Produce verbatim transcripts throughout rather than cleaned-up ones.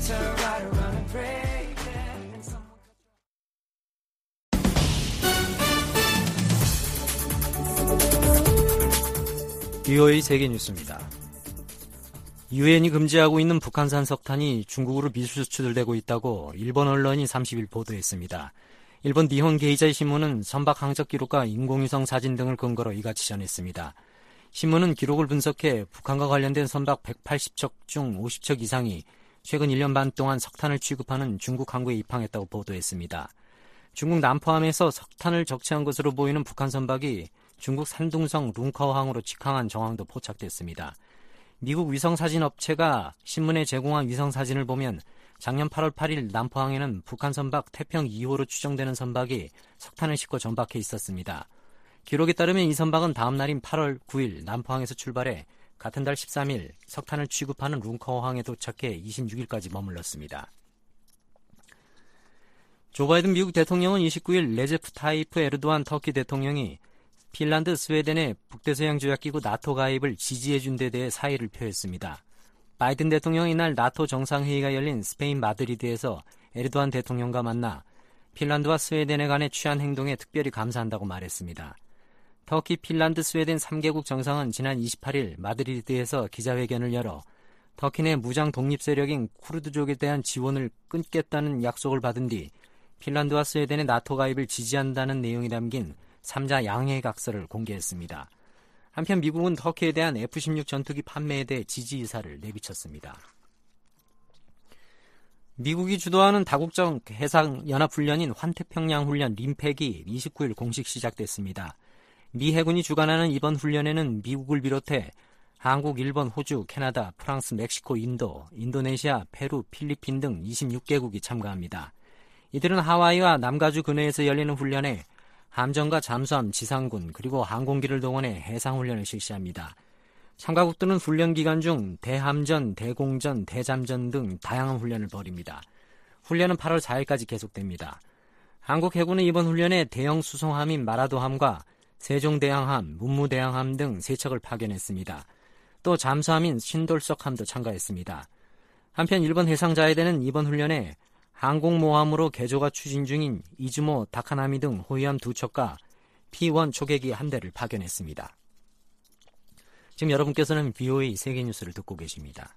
turn right around and break it. And someone... 비오에이 세계뉴스입니다. 유엔이 금지하고 있는 북한산 석탄이 중국으로 미수출되고 있다고 일본 언론이 삼십 일 보도했습니다. 일본 니혼 게이자이 신문은 선박 항적 기록과 인공위성 사진 등을 근거로 이같이 전했습니다. 신문은 기록을 분석해 북한과 관련된 선박 백팔십 척 중 오십 척 이상이 최근 일 년 반 동안 석탄을 취급하는 중국 항구에 입항했다고 보도했습니다. 중국 남포함에서 석탄을 적치한 것으로 보이는 북한 선박이 중국 산둥성 룽커항으로 직항한 정황도 포착됐습니다. 미국 위성사진 업체가 신문에 제공한 위성사진을 보면 작년 팔월 팔일 남포항에는 북한 선박 태평 이 호로 추정되는 선박이 석탄을 싣고 전박해 있었습니다. 기록에 따르면 이 선박은 다음 날인 팔월 구일 남포항에서 출발해 같은 달 십삼일 석탄을 취급하는 룽커항에 도착해 이십육일까지 머물렀습니다. 조 바이든 미국 대통령은 이십구일 레제프 타이프 에르도안 터키 대통령이 핀란드, 스웨덴의 북대서양 조약기구 나토 가입을 지지해준 데 대해 사의를 표했습니다. 바이든 대통령이 이날 나토 정상회의가 열린 스페인 마드리드에서 에르도안 대통령과 만나 핀란드와 스웨덴에 관해 취한 행동에 특별히 감사한다고 말했습니다. 터키, 핀란드, 스웨덴 삼 개국 정상은 지난 이십팔일 마드리드에서 기자회견을 열어 터키 내 무장 독립 세력인 쿠르드족에 대한 지원을 끊겠다는 약속을 받은 뒤 핀란드와 스웨덴의 나토 가입을 지지한다는 내용이 담긴 삼자 양해각서를 공개했습니다. 한편 미국은 터키에 대한 에프 십육 전투기 판매에 대해 지지 의사를 내비쳤습니다. 미국이 주도하는 다국적 해상연합훈련인 환태평양훈련 림팩이 이십구일 공식 시작됐습니다. 미 해군이 주관하는 이번 훈련에는 미국을 비롯해 한국, 일본, 호주, 캐나다, 프랑스, 멕시코, 인도, 인도네시아, 페루, 필리핀 등 이십육 개국이 참가합니다. 이들은 하와이와 남가주 근해에서 열리는 훈련에 함정과 잠수함, 지상군, 그리고 항공기를 동원해 해상훈련을 실시합니다. 참가국들은 훈련 기간 중 대함전, 대공전, 대잠전 등 다양한 훈련을 벌입니다. 훈련은 팔월 사일까지 계속됩니다. 한국 해군은 이번 훈련에 대형 수송함인 마라도함과 세종대왕함, 문무대왕함 등 세 척을 파견했습니다. 또 잠수함인 신돌석함도 참가했습니다. 한편 일본 해상자위대는 이번 훈련에 항공모함으로 개조가 추진 중인 이즈모 다카나미 등 호위함 두 척과 피 원 초계기 한 대를 파견했습니다. 지금 여러분께서는 비오에이 세계뉴스를 듣고 계십니다.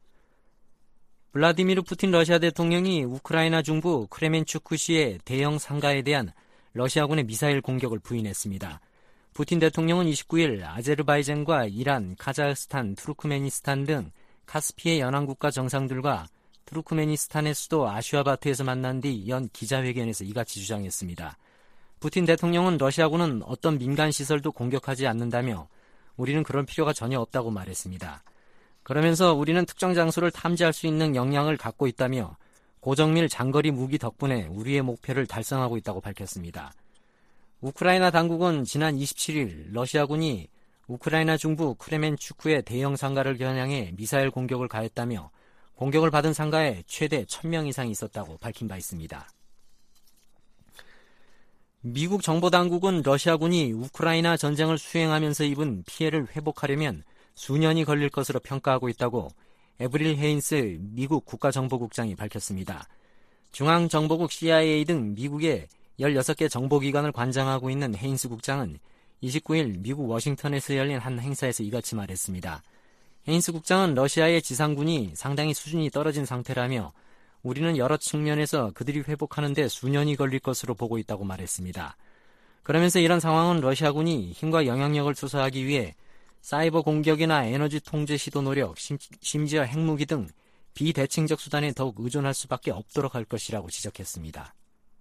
블라디미르 푸틴 러시아 대통령이 우크라이나 중부 크레멘추크시의 대형 상가에 대한 러시아군의 미사일 공격을 부인했습니다. 푸틴 대통령은 이십구일 아제르바이잔과 이란, 카자흐스탄, 투르크메니스탄 등 카스피해 연안국가 정상들과 투르크메니스탄의 수도 아슈아바트에서 만난 뒤 연 기자회견에서 이같이 주장했습니다. 푸틴 대통령은 러시아군은 어떤 민간시설도 공격하지 않는다며 우리는 그럴 필요가 전혀 없다고 말했습니다. 그러면서 우리는 특정 장소를 탐지할 수 있는 역량을 갖고 있다며 고정밀 장거리 무기 덕분에 우리의 목표를 달성하고 있다고 밝혔습니다. 우크라이나 당국은 지난 이십칠일 러시아군이 우크라이나 중부 크레멘추크의 대형 상가를 겨냥해 미사일 공격을 가했다며 공격을 받은 상가에 최대 천 명 이상이 있었다고 밝힌 바 있습니다. 미국 정보당국은 러시아군이 우크라이나 전쟁을 수행하면서 입은 피해를 회복하려면 수년이 걸릴 것으로 평가하고 있다고 에브릴 헤인스 미국 국가정보국장이 밝혔습니다. 중앙정보국 씨아이에이 등 미국의 열여섯 개 정보기관을 관장하고 있는 헤인스 국장은 이십구일 미국 워싱턴에서 열린 한 행사에서 이같이 말했습니다. 헤인스 국장은 러시아의 지상군이 상당히 수준이 떨어진 상태라며 우리는 여러 측면에서 그들이 회복하는 데 수년이 걸릴 것으로 보고 있다고 말했습니다. 그러면서 이런 상황은 러시아군이 힘과 영향력을 투사하기 위해 사이버 공격이나 에너지 통제 시도 노력, 심지어 핵무기 등 비대칭적 수단에 더욱 의존할 수밖에 없도록 할 것이라고 지적했습니다.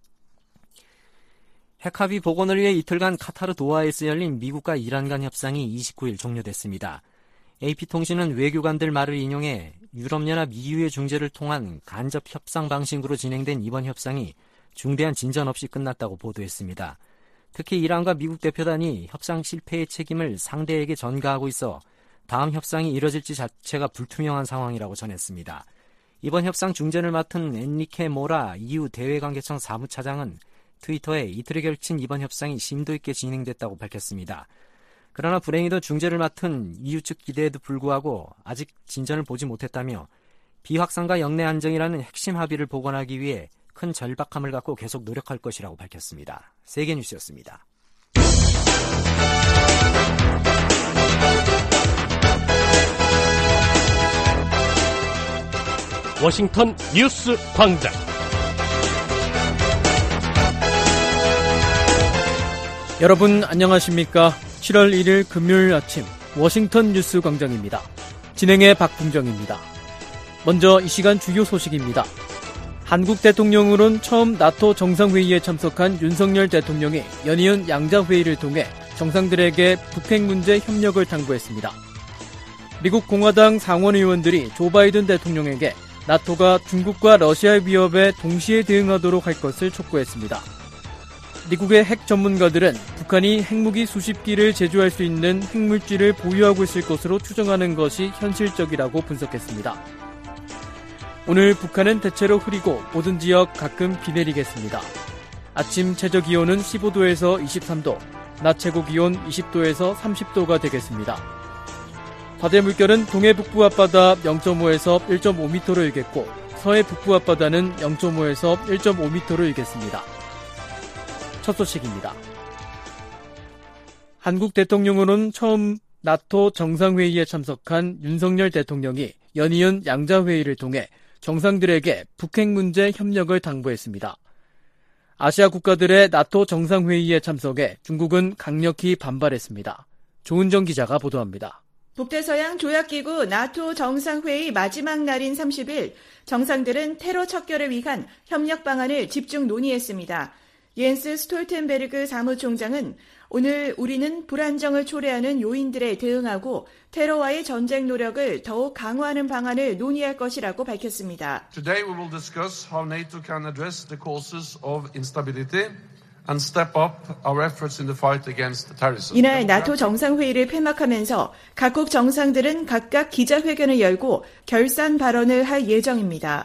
핵합의 복원을 위해 이틀간 카타르 도하에서 열린 미국과 이란 간 협상이 이십구일 종료됐습니다. 에이피통신은 외교관들 말을 인용해 유럽연합 이유의 중재를 통한 간접 협상 방식으로 진행된 이번 협상이 중대한 진전 없이 끝났다고 보도했습니다. 특히 이란과 미국 대표단이 협상 실패의 책임을 상대에게 전가하고 있어 다음 협상이 이뤄질지 자체가 불투명한 상황이라고 전했습니다. 이번 협상 중재를 맡은 엔리케 모라 이유 대외관계청 사무차장은 트위터에 이틀에 걸친 이번 협상이 심도 있게 진행됐다고 밝혔습니다. 그러나 불행히도 중재를 맡은 이유 측 기대에도 불구하고 아직 진전을 보지 못했다며 비확산과 영내 안정이라는 핵심 합의를 복원하기 위해 큰 절박함을 갖고 계속 노력할 것이라고 밝혔습니다. 세계뉴스였습니다. 워싱턴 뉴스 광장. 여러분 안녕하십니까? 칠월 일일 금요일 아침 워싱턴 뉴스 광장입니다. 진행의 박풍정입니다. 먼저 이 시간 주요 소식입니다. 한국 대통령으론 처음 나토 정상회의에 참석한 윤석열 대통령이 연이은 양자회의를 통해 정상들에게 북핵 문제 협력을 당부했습니다. 미국 공화당 상원 의원들이 조 바이든 대통령에게 나토가 중국과 러시아의 위협에 동시에 대응하도록 할 것을 촉구했습니다. 미국의 핵 전문가들은 북한이 핵무기 수십 기를 제조할 수 있는 핵물질을 보유하고 있을 것으로 추정하는 것이 현실적이라고 분석했습니다. 오늘 북한은 대체로 흐리고 모든 지역 가끔 비 내리겠습니다. 아침 최저기온은 십오도에서 이십삼도, 낮 최고기온 이십도에서 삼십도가 되겠습니다. 바다의 물결은 동해 북부 앞바다 영점오에서 일점오 미터로 일겠고 서해 북부 앞바다는 영점오에서 일점오 미터로 일겠습니다. 첫 소식입니다. 한국 대통령으로는 처음 나토 정상회의에 참석한 윤석열 대통령이 연이은 양자회의를 통해 정상들에게 북핵 문제 협력을 당부했습니다. 아시아 국가들의 나토 정상회의에 참석해 중국은 강력히 반발했습니다. 조은정 기자가 보도합니다. 북대서양 조약기구 나토 정상회의 마지막 날인 삼십일, 정상들은 테러 척결을 위한 협력 방안을 집중 논의했습니다. 옌스 스톨텐베르그 사무총장은 오늘 우리는 불안정을 초래하는 요인들에 대응하고 테러와의 전쟁 노력을 더욱 강화하는 방안을 논의할 것이라고 밝혔습니다. Today we will discuss how NATO can address the causes of instability and step up our efforts in the fight against terrorism. 이날 나토 정상회의를 폐막하면서 각국 정상들은 각각 기자회견을 열고 결산 발언을 할 예정입니다.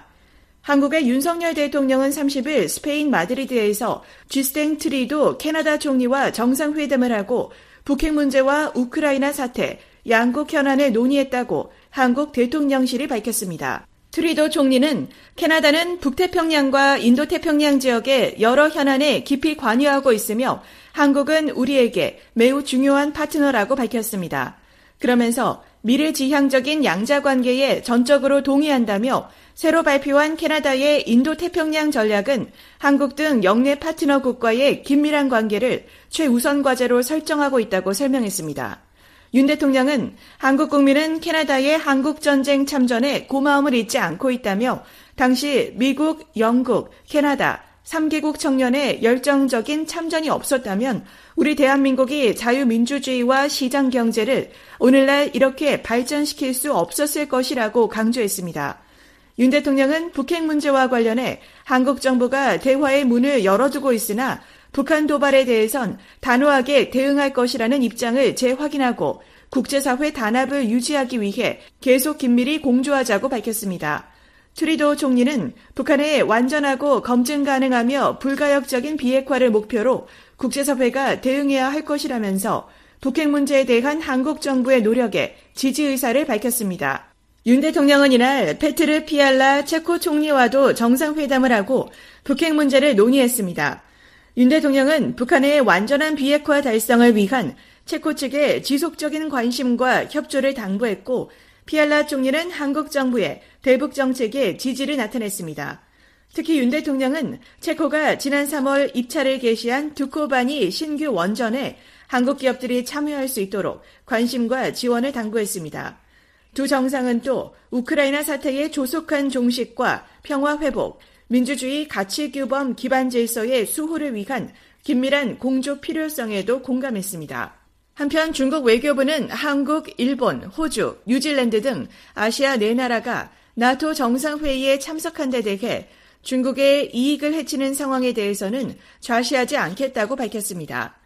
한국의 윤석열 대통령은 삼십일 스페인 마드리드에서 주스틴 트리도 캐나다 총리와 정상회담을 하고 북핵 문제와 우크라이나 사태, 양국 현안을 논의했다고 한국 대통령실이 밝혔습니다. 트리도 총리는 캐나다는 북태평양과 인도태평양 지역의 여러 현안에 깊이 관여하고 있으며 한국은 우리에게 매우 중요한 파트너라고 밝혔습니다. 그러면서 미래지향적인 양자관계에 전적으로 동의한다며 새로 발표한 캐나다의 인도태평양 전략은 한국 등 영내 파트너국과의 긴밀한 관계를 최우선 과제로 설정하고 있다고 설명했습니다. 윤 대통령은 한국 국민은 캐나다의 한국전쟁 참전에 고마움을 잊지 않고 있다며 당시 미국, 영국, 캐나다 삼 개국 청년의 열정적인 참전이 없었다면 우리 대한민국이 자유민주주의와 시장경제를 오늘날 이렇게 발전시킬 수 없었을 것이라고 강조했습니다. 윤 대통령은 북핵 문제와 관련해 한국 정부가 대화의 문을 열어두고 있으나 북한 도발에 대해선 단호하게 대응할 것이라는 입장을 재확인하고 국제사회 단합을 유지하기 위해 계속 긴밀히 공조하자고 밝혔습니다. 트리도 총리는 북한의 완전하고 검증 가능하며 불가역적인 비핵화를 목표로 국제사회가 대응해야 할 것이라면서 북핵 문제에 대한 한국 정부의 노력에 지지 의사를 밝혔습니다. 윤 대통령은 이날 페트르 피알라 체코 총리와도 정상회담을 하고 북핵 문제를 논의했습니다. 윤 대통령은 북한의 완전한 비핵화 달성을 위한 체코 측의 지속적인 관심과 협조를 당부했고 피알라 총리는 한국 정부의 대북 정책에 지지를 나타냈습니다. 특히 윤 대통령은 체코가 지난 삼월 입찰을 개시한 두코바니 신규 원전에 한국 기업들이 참여할 수 있도록 관심과 지원을 당부했습니다. 두 정상은 또 우크라이나 사태의 조속한 종식과 평화 회복, 민주주의 가치규범 기반 질서의 수호를 위한 긴밀한 공조 필요성에도 공감했습니다. 한편 중국 외교부는 한국, 일본, 호주, 뉴질랜드 등 아시아 네 나라가 나토 정상회의에 참석한 데 대해 중국의 이익을 해치는 상황에 대해서는 좌시하지 않겠다고 밝혔습니다.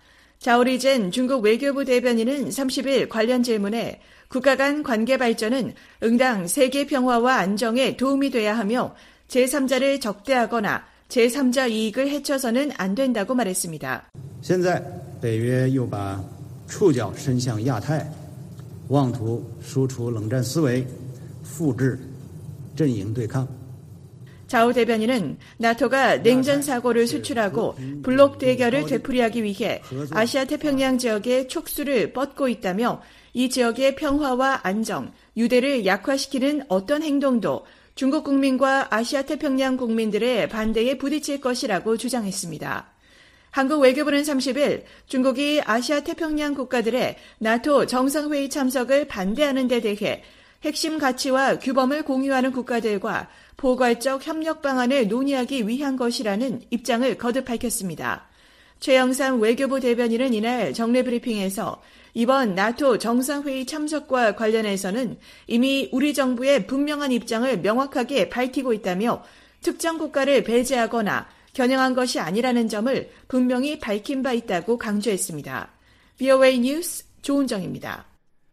자오리젠 중국 외교부 대변인은 삼십일 관련 질문에 국가 간 관계 발전은 응당 세계 평화와 안정에 도움이 돼야 하며 제삼자를 적대하거나 제삼자 이익을 해쳐서는 안 된다고 말했습니다. 现在北约又把触角伸向亚太，妄图输出冷战思维，复制阵营对抗。 자오 대변인은 나토가 냉전 사고를 수출하고 블록 대결을 되풀이하기 위해 아시아 태평양 지역의 촉수를 뻗고 있다며 이 지역의 평화와 안정, 유대를 약화시키는 어떤 행동도 중국 국민과 아시아 태평양 국민들의 반대에 부딪힐 것이라고 주장했습니다. 한국 외교부는 삼십 일 중국이 아시아 태평양 국가들의 나토 정상회의 참석을 반대하는 데 대해 핵심 가치와 규범을 공유하는 국가들과 포괄적 협력 방안을 논의하기 위한 것이라는 입장을 거듭 밝혔습니다. 최영삼 외교부 대변인은 이날 정례 브리핑에서 이번 나토 정상회의 참석과 관련해서는 이미 우리 정부의 분명한 입장을 명확하게 밝히고 있다며 특정 국가를 배제하거나 겨냥한 것이 아니라는 점을 분명히 밝힌 바 있다고 강조했습니다. 브이오에이 뉴스 조은정입니다.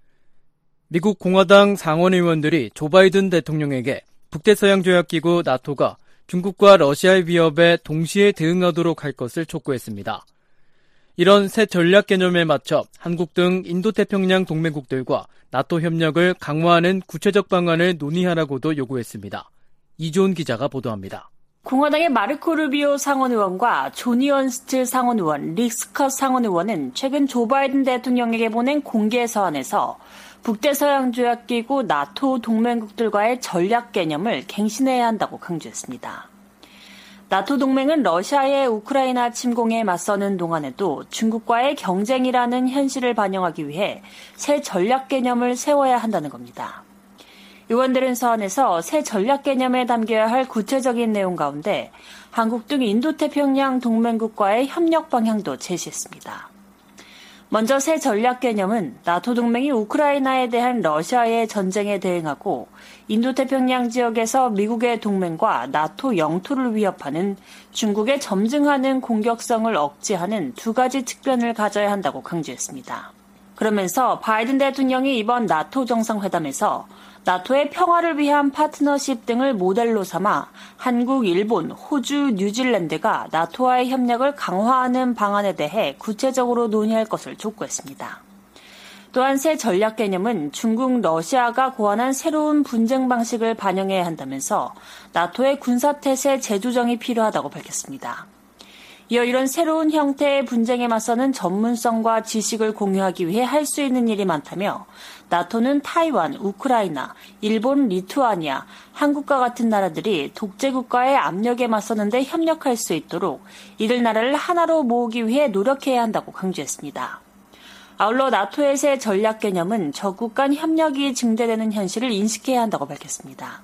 미국 공화당 상원 의원들이 조 바이든 대통령에게 북대서양조약기구 나토가 중국과 러시아의 위협에 동시에 대응하도록 할 것을 촉구했습니다. 이런 새 전략 개념에 맞춰 한국 등 인도태평양 동맹국들과 나토 협력을 강화하는 구체적 방안을 논의하라고도 요구했습니다. 이주온 기자가 보도합니다. 공화당의 마르코 루비오 상원의원과 조니 언스트 상원의원, 릭 스컷 상원의원은 최근 조 바이든 대통령에게 보낸 공개 서한에서 북대서양조약기구 나토 동맹국들과의 전략 개념을 갱신해야 한다고 강조했습니다. 나토 동맹은 러시아의 우크라이나 침공에 맞서는 동안에도 중국과의 경쟁이라는 현실을 반영하기 위해 새 전략 개념을 세워야 한다는 겁니다. 의원들은 서한에서 새 전략 개념에 담겨야 할 구체적인 내용 가운데 한국 등 인도태평양 동맹국과의 협력 방향도 제시했습니다. 먼저 새 전략 개념은 나토 동맹이 우크라이나에 대한 러시아의 전쟁에 대응하고 인도태평양 지역에서 미국의 동맹과 나토 영토를 위협하는 중국의 점증하는 공격성을 억제하는 두 가지 측면을 가져야 한다고 강조했습니다. 그러면서 바이든 대통령이 이번 나토 정상회담에서 나토의 평화를 위한 파트너십 등을 모델로 삼아 한국, 일본, 호주, 뉴질랜드가 나토와의 협력을 강화하는 방안에 대해 구체적으로 논의할 것을 촉구했습니다. 또한 새 전략 개념은 중국, 러시아가 고안한 새로운 분쟁 방식을 반영해야 한다면서 나토의 군사태세 재조정이 필요하다고 밝혔습니다. 이어 이런 새로운 형태의 분쟁에 맞서는 전문성과 지식을 공유하기 위해 할 수 있는 일이 많다며 나토는 타이완, 우크라이나, 일본, 리투아니아, 한국과 같은 나라들이 독재국가의 압력에 맞서는 데 협력할 수 있도록 이들 나라를 하나로 모으기 위해 노력해야 한다고 강조했습니다. 아울러 나토의 새 전략 개념은 적국 간 협력이 증대되는 현실을 인식해야 한다고 밝혔습니다.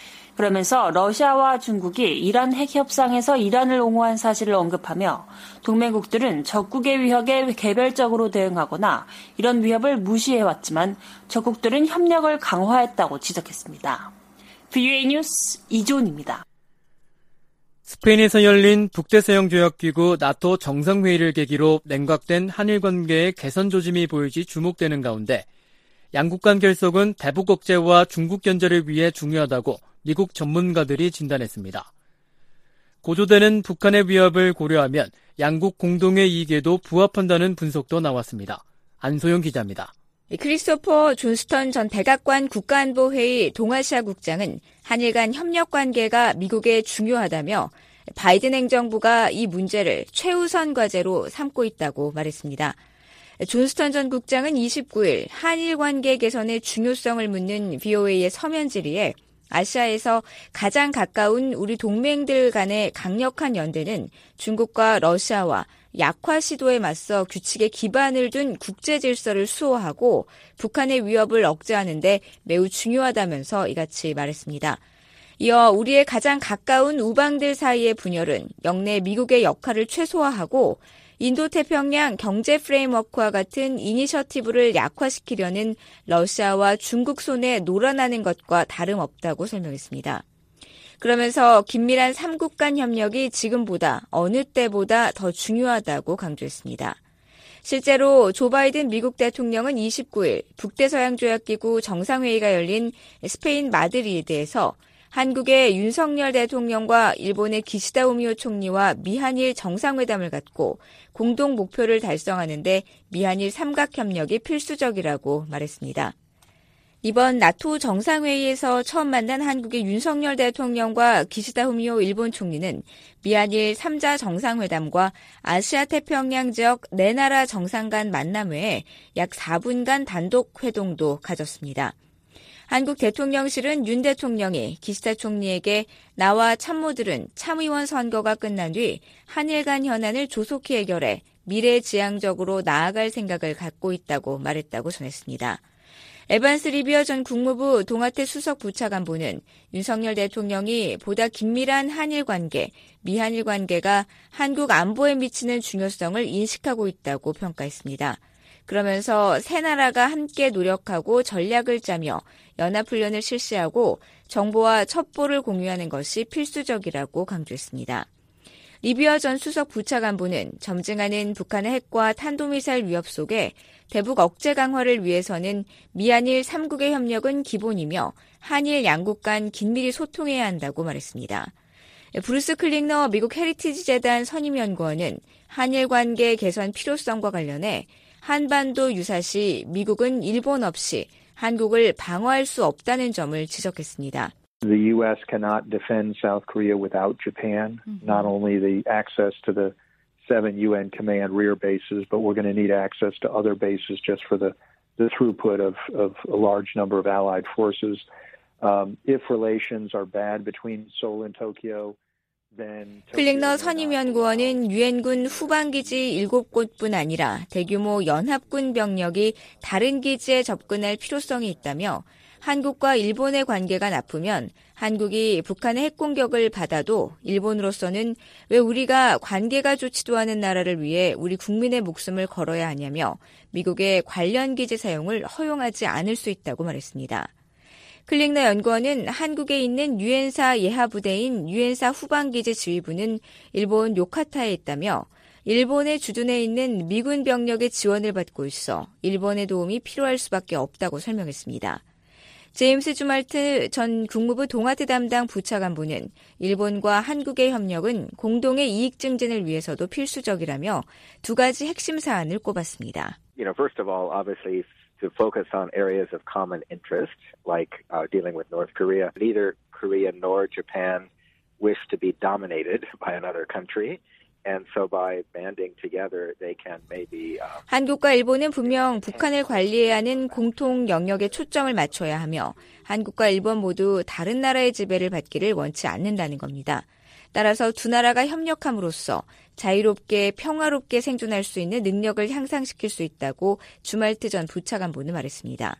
그러면서 러시아와 중국이 이란 핵 협상에서 이란을 옹호한 사실을 언급하며 동맹국들은 적국의 위협에 개별적으로 대응하거나 이런 위협을 무시해왔지만 적국들은 협력을 강화했다고 지적했습니다. 브이오에이 뉴스 이조은입니다. 스페인에서 열린 북대서양조약기구 나토 정상회의를 계기로 냉각된 한일 관계의 개선 조짐이 보이지 주목되는 가운데 양국 간 결속은 대북 억제와 중국 견제를 위해 중요하다고 미국 전문가들이 진단했습니다. 고조되는 북한의 위협을 고려하면 양국 공동의 이익에도 부합한다는 분석도 나왔습니다. 안소영 기자입니다. 크리스토퍼 존스턴 전 백악관 국가안보회의 동아시아 국장은 한일 간 협력 관계가 미국에 중요하다며 바이든 행정부가 이 문제를 최우선 과제로 삼고 있다고 말했습니다. 존스턴 전 국장은 이십구 일 한일 관계 개선의 중요성을 묻는 브이오에이의 서면 질의에 아시아에서 가장 가까운 우리 동맹들 간의 강력한 연대는 중국과 러시아와 약화 시도에 맞서 규칙에 기반을 둔 국제 질서를 수호하고 북한의 위협을 억제하는 데 매우 중요하다면서 이같이 말했습니다. 이어 우리의 가장 가까운 우방들 사이의 분열은 영내 미국의 역할을 최소화하고 인도태평양 경제 프레임워크와 같은 이니셔티브를 약화시키려는 러시아와 중국 손에 놀아나는 것과 다름없다고 설명했습니다. 그러면서 긴밀한 삼국 간 협력이 지금보다 어느 때보다 더 중요하다고 강조했습니다. 실제로 조 바이든 미국 대통령은 이십구 일 북대서양조약기구 정상회의가 열린 스페인 마드리드에서 한국의 윤석열 대통령과 일본의 기시다 우미오 총리와 미한일 정상회담을 갖고 공동 목표를 달성하는 데 미한일 삼각협력이 필수적이라고 말했습니다. 이번 나토 정상회의에서 처음 만난 한국의 윤석열 대통령과 기시다 후미오 일본 총리는 미한일 삼 자 정상회담과 아시아태평양 지역 네 나라 정상 간 만남 외에 약 사 분간 단독 회동도 가졌습니다. 한국 대통령실은 윤 대통령이 기시다 총리에게 나와 참모들은 참의원 선거가 끝난 뒤 한일 간 현안을 조속히 해결해 미래지향적으로 나아갈 생각을 갖고 있다고 말했다고 전했습니다. 에반스 리비어 전 국무부 동아태 수석 부차관보는 윤석열 대통령이 보다 긴밀한 한일 관계, 미한일 관계가 한국 안보에 미치는 중요성을 인식하고 있다고 평가했습니다. 그러면서 세 나라가 함께 노력하고 전략을 짜며 연합훈련을 실시하고 정보와 첩보를 공유하는 것이 필수적이라고 강조했습니다. 리비어 전 수석 부차관보는 점증하는 북한의 핵과 탄도미사일 위협 속에 대북 억제 강화를 위해서는 미한일 삼 국의 협력은 기본이며 한일 양국 간 긴밀히 소통해야 한다고 말했습니다. 브루스 클링너 미국 헤리티지 재단 선임연구원은 한일 관계 개선 필요성과 관련해 한반도 유사시 미국은 일본 없이 한국을 방어할 수 없다는 점을 지적했습니다. The U S cannot defend South Korea without Japan, mm-hmm. not only the access to the seven U N command rear bases, but we're going to need access to other bases just for the, the throughput of, of a large number of allied forces. Um, if relations are bad between Seoul and Tokyo, 클링너 선임연구원은 유엔군 후방기지 일곱 곳뿐 아니라 대규모 연합군 병력이 다른 기지에 접근할 필요성이 있다며 한국과 일본의 관계가 나쁘면 한국이 북한의 핵공격을 받아도 일본으로서는 왜 우리가 관계가 좋지도 않은 나라를 위해 우리 국민의 목숨을 걸어야 하냐며 미국의 관련 기지 사용을 허용하지 않을 수 있다고 말했습니다. 클링너 연구원은 한국에 있는 유엔사 예하부대인 유엔사 후방기지 지휘부는 일본 요카타에 있다며 일본의 주둔해 있는 미군 병력의 지원을 받고 있어 일본의 도움이 필요할 수밖에 없다고 설명했습니다. 제임스 주말트 전 국무부 동아태 담당 부차관보는 일본과 한국의 협력은 공동의 이익 증진을 위해서도 필수적이라며 두 가지 핵심 사안을 꼽았습니다. You know, first of all, obviously to focus on areas of common interest, like uh, dealing with North Korea. Neither Korea nor Japan wish to be dominated by another country. And so by banding together, they can maybe. Uh... 한국과 일본은 분명 북한을 관리해야 하는 공통 영역에 초점을 맞춰야 하며 한국과 일본 모두 다른 나라의 지배를 받기를 원치 않는다는 겁니다. 따라서 두 나라가 협력함으로써 자유롭게 평화롭게 생존할 수 있는 능력을 향상시킬 수 있다고 주말트 전 부차관보는 말했습니다.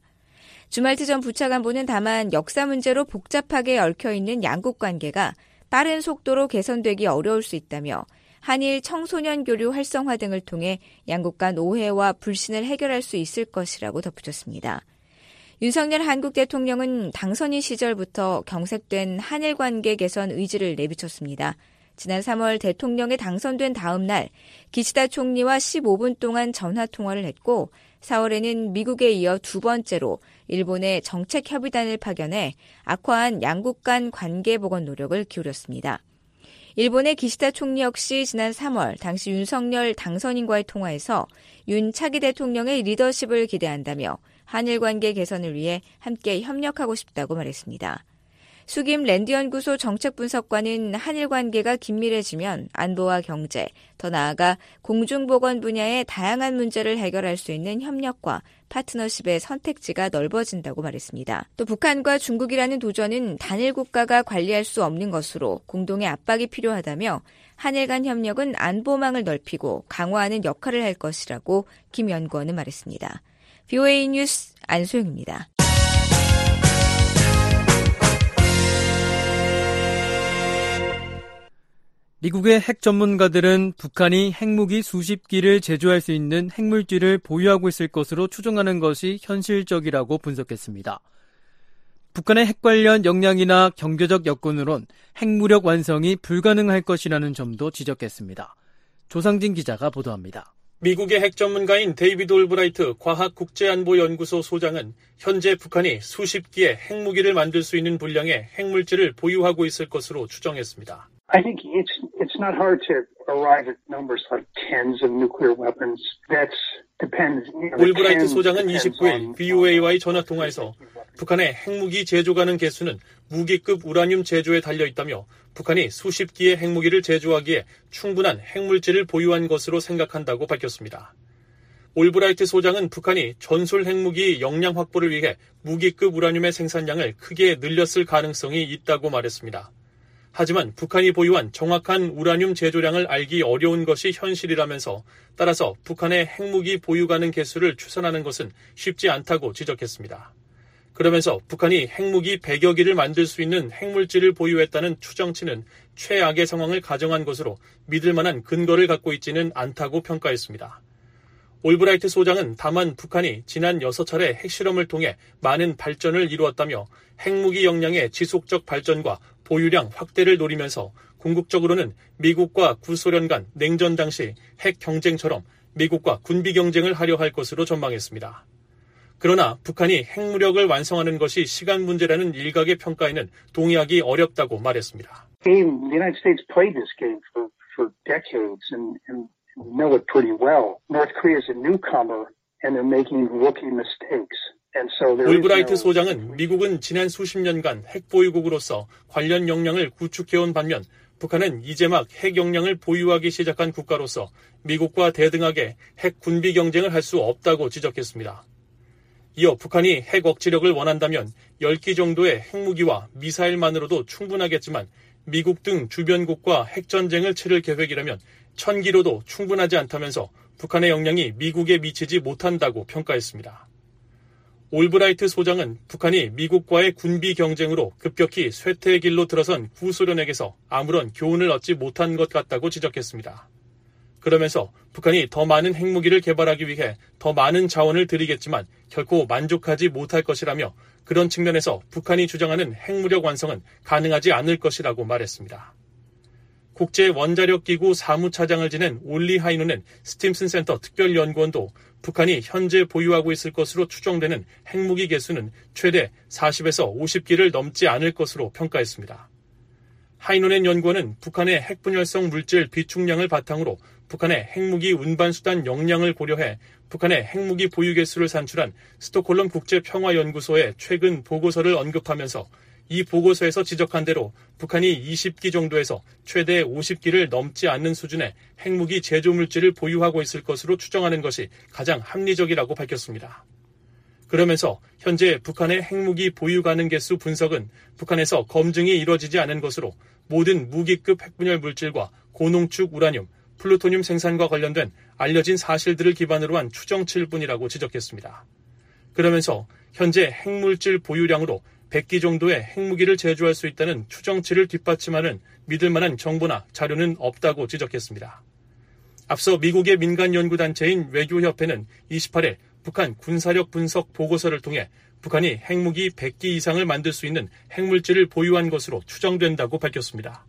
주말트 전 부차관보는 다만 역사 문제로 복잡하게 얽혀있는 양국 관계가 빠른 속도로 개선되기 어려울 수 있다며 한일 청소년 교류 활성화 등을 통해 양국 간 오해와 불신을 해결할 수 있을 것이라고 덧붙였습니다. 윤석열 한국 대통령은 당선인 시절부터 경색된 한일 관계 개선 의지를 내비쳤습니다. 지난 삼월 대통령에 당선된 다음 날 기시다 총리와 십오 분 동안 전화통화를 했고 사월에는 미국에 이어 두 번째로 일본의 정책협의단을 파견해 악화한 양국 간 관계 복원 노력을 기울였습니다. 일본의 기시다 총리 역시 지난 삼월 당시 윤석열 당선인과의 통화에서 윤 차기 대통령의 리더십을 기대한다며 한일 관계 개선을 위해 함께 협력하고 싶다고 말했습니다. 수김 랜드연구소 정책분석관은 한일 관계가 긴밀해지면 안보와 경제, 더 나아가 공중보건 분야의 다양한 문제를 해결할 수 있는 협력과 파트너십의 선택지가 넓어진다고 말했습니다. 또 북한과 중국이라는 도전은 단일 국가가 관리할 수 없는 것으로 공동의 압박이 필요하다며 한일 간 협력은 안보망을 넓히고 강화하는 역할을 할 것이라고 김 연구원은 말했습니다. 브이오에이 뉴스 안소영입니다. 미국의 핵 전문가들은 북한이 핵무기 수십 기를 제조할 수 있는 핵물질을 보유하고 있을 것으로 추정하는 것이 현실적이라고 분석했습니다. 북한의 핵 관련 역량이나 경제적 여건으론 핵무력 완성이 불가능할 것이라는 점도 지적했습니다. 조상진 기자가 보도합니다. 미국의 핵 전문가인 데이비드 올브라이트 과학국제안보연구소 소장은 현재 북한이 수십 기의 핵무기를 만들 수 있는 분량의 핵물질을 보유하고 있을 것으로 추정했습니다. I think it's it's not hard to arrive at numbers like tens of nuclear weapons. That's depends. 올브라이트 소장은 이십구일 브이오에이와의 전화 통화에서 북한의 핵무기 제조 가능 개수는 무기급 우라늄 제조에 달려 있다며 북한이 수십 기의 핵무기를 제조하기에 충분한 핵물질을 보유한 것으로 생각한다고 밝혔습니다. 올브라이트 소장은 북한이 전술 핵무기 역량 확보를 위해 무기급 우라늄의 생산량을 크게 늘렸을 가능성이 있다고 말했습니다. 하지만 북한이 보유한 정확한 우라늄 제조량을 알기 어려운 것이 현실이라면서 따라서 북한의 핵무기 보유 가능 개수를 추산하는 것은 쉽지 않다고 지적했습니다. 그러면서 북한이 핵무기 백여 기를 만들 수 있는 핵물질을 보유했다는 추정치는 최악의 상황을 가정한 것으로 믿을 만한 근거를 갖고 있지는 않다고 평가했습니다. 올브라이트 소장은 다만 북한이 지난 여섯 차례 핵실험을 통해 많은 발전을 이루었다며 핵무기 역량의 지속적 발전과 보유량 확대를 노리면서 궁극적으로는 미국과 구소련 간 냉전 당시 핵 경쟁처럼 미국과 군비 경쟁을 하려 할 것으로 전망했습니다. 그러나 북한이 핵무력을 완성하는 것이 시간 문제라는 일각의 평가에는 동의하기 어렵다고 말했습니다. Game, the United States played this game for, for decades and, and know it pretty well. North Korea is a newcomer and they're making rookie mistakes. 올브라이트 소장은 미국은 지난 수십 년간 핵보유국으로서 관련 역량을 구축해온 반면 북한은 이제 막 핵 역량을 보유하기 시작한 국가로서 미국과 대등하게 핵 군비 경쟁을 할 수 없다고 지적했습니다. 이어 북한이 핵 억지력을 원한다면 열 기 정도의 핵무기와 미사일만으로도 충분하겠지만 미국 등 주변국과 핵전쟁을 치를 계획이라면 천 기로도 충분하지 않다면서 북한의 역량이 미국에 미치지 못한다고 평가했습니다. 올브라이트 소장은 북한이 미국과의 군비 경쟁으로 급격히 쇠퇴의 길로 들어선 구소련에게서 아무런 교훈을 얻지 못한 것 같다고 지적했습니다. 그러면서 북한이 더 많은 핵무기를 개발하기 위해 더 많은 자원을 들이겠지만 결코 만족하지 못할 것이라며 그런 측면에서 북한이 주장하는 핵무력 완성은 가능하지 않을 것이라고 말했습니다. 국제원자력기구 사무차장을 지낸 올리 하이누는 스팀슨 센터 특별연구원도 북한이 현재 보유하고 있을 것으로 추정되는 핵무기 개수는 최대 사십에서 오십 기를 넘지 않을 것으로 평가했습니다. 하이누넨 연구원은 북한의 핵분열성 물질 비축량을 바탕으로 북한의 핵무기 운반수단 역량을 고려해 북한의 핵무기 보유 개수를 산출한 스톡홀름 국제평화연구소의 최근 보고서를 언급하면서 이 보고서에서 지적한 대로 북한이 이십 기 정도에서 최대 오십 기를 넘지 않는 수준의 핵무기 제조 물질을 보유하고 있을 것으로 추정하는 것이 가장 합리적이라고 밝혔습니다. 그러면서 현재 북한의 핵무기 보유 가능 개수 분석은 북한에서 검증이 이뤄지지 않은 것으로 모든 무기급 핵분열 물질과 고농축 우라늄, 플루토늄 생산과 관련된 알려진 사실들을 기반으로 한 추정치일 뿐이라고 지적했습니다. 그러면서 현재 핵물질 보유량으로 백 기 정도의 핵무기를 제조할 수 있다는 추정치를 뒷받침하는 믿을 만한 정보나 자료는 없다고 지적했습니다. 앞서 미국의 민간 연구단체인 외교협회는 이십팔일 북한 군사력 분석 보고서를 통해 북한이 핵무기 백 기 이상을 만들 수 있는 핵물질을 보유한 것으로 추정된다고 밝혔습니다.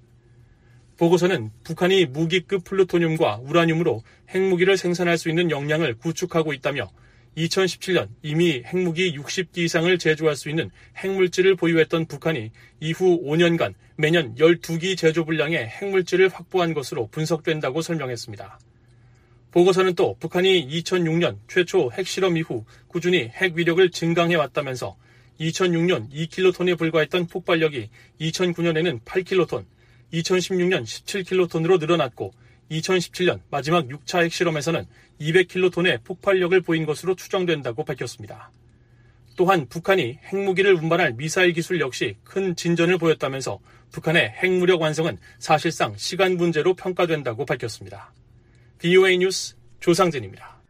보고서는 북한이 무기급 플루토늄과 우라늄으로 핵무기를 생산할 수 있는 역량을 구축하고 있다며 이천십칠 년 이미 핵무기 육십 기 이상을 제조할 수 있는 핵물질을 보유했던 북한이 이후 오 년간 매년 열두 기 제조 분량의 핵물질을 확보한 것으로 분석된다고 설명했습니다. 보고서는 또 북한이 이천육 년 최초 핵실험 이후 꾸준히 핵 위력을 증강해왔다면서 이천육 년 이 킬로톤에 불과했던 폭발력이 이천구 년에는 팔 킬로톤, 이천십육 년 십칠 킬로톤으로 늘어났고 이천십칠 년 마지막 육 차 핵실험에서는 이백 킬로톤의 폭발력을 보인 것으로 추정된다고 밝혔습니다. 또한 북한이 핵무기를 운반할 미사일 기술 역시 큰 진전을 보였다면서 북한의 핵무력 완성은 사실상 시간 문제로 평가된다고 밝혔습니다. 브이오에이 뉴스 조상진입니다.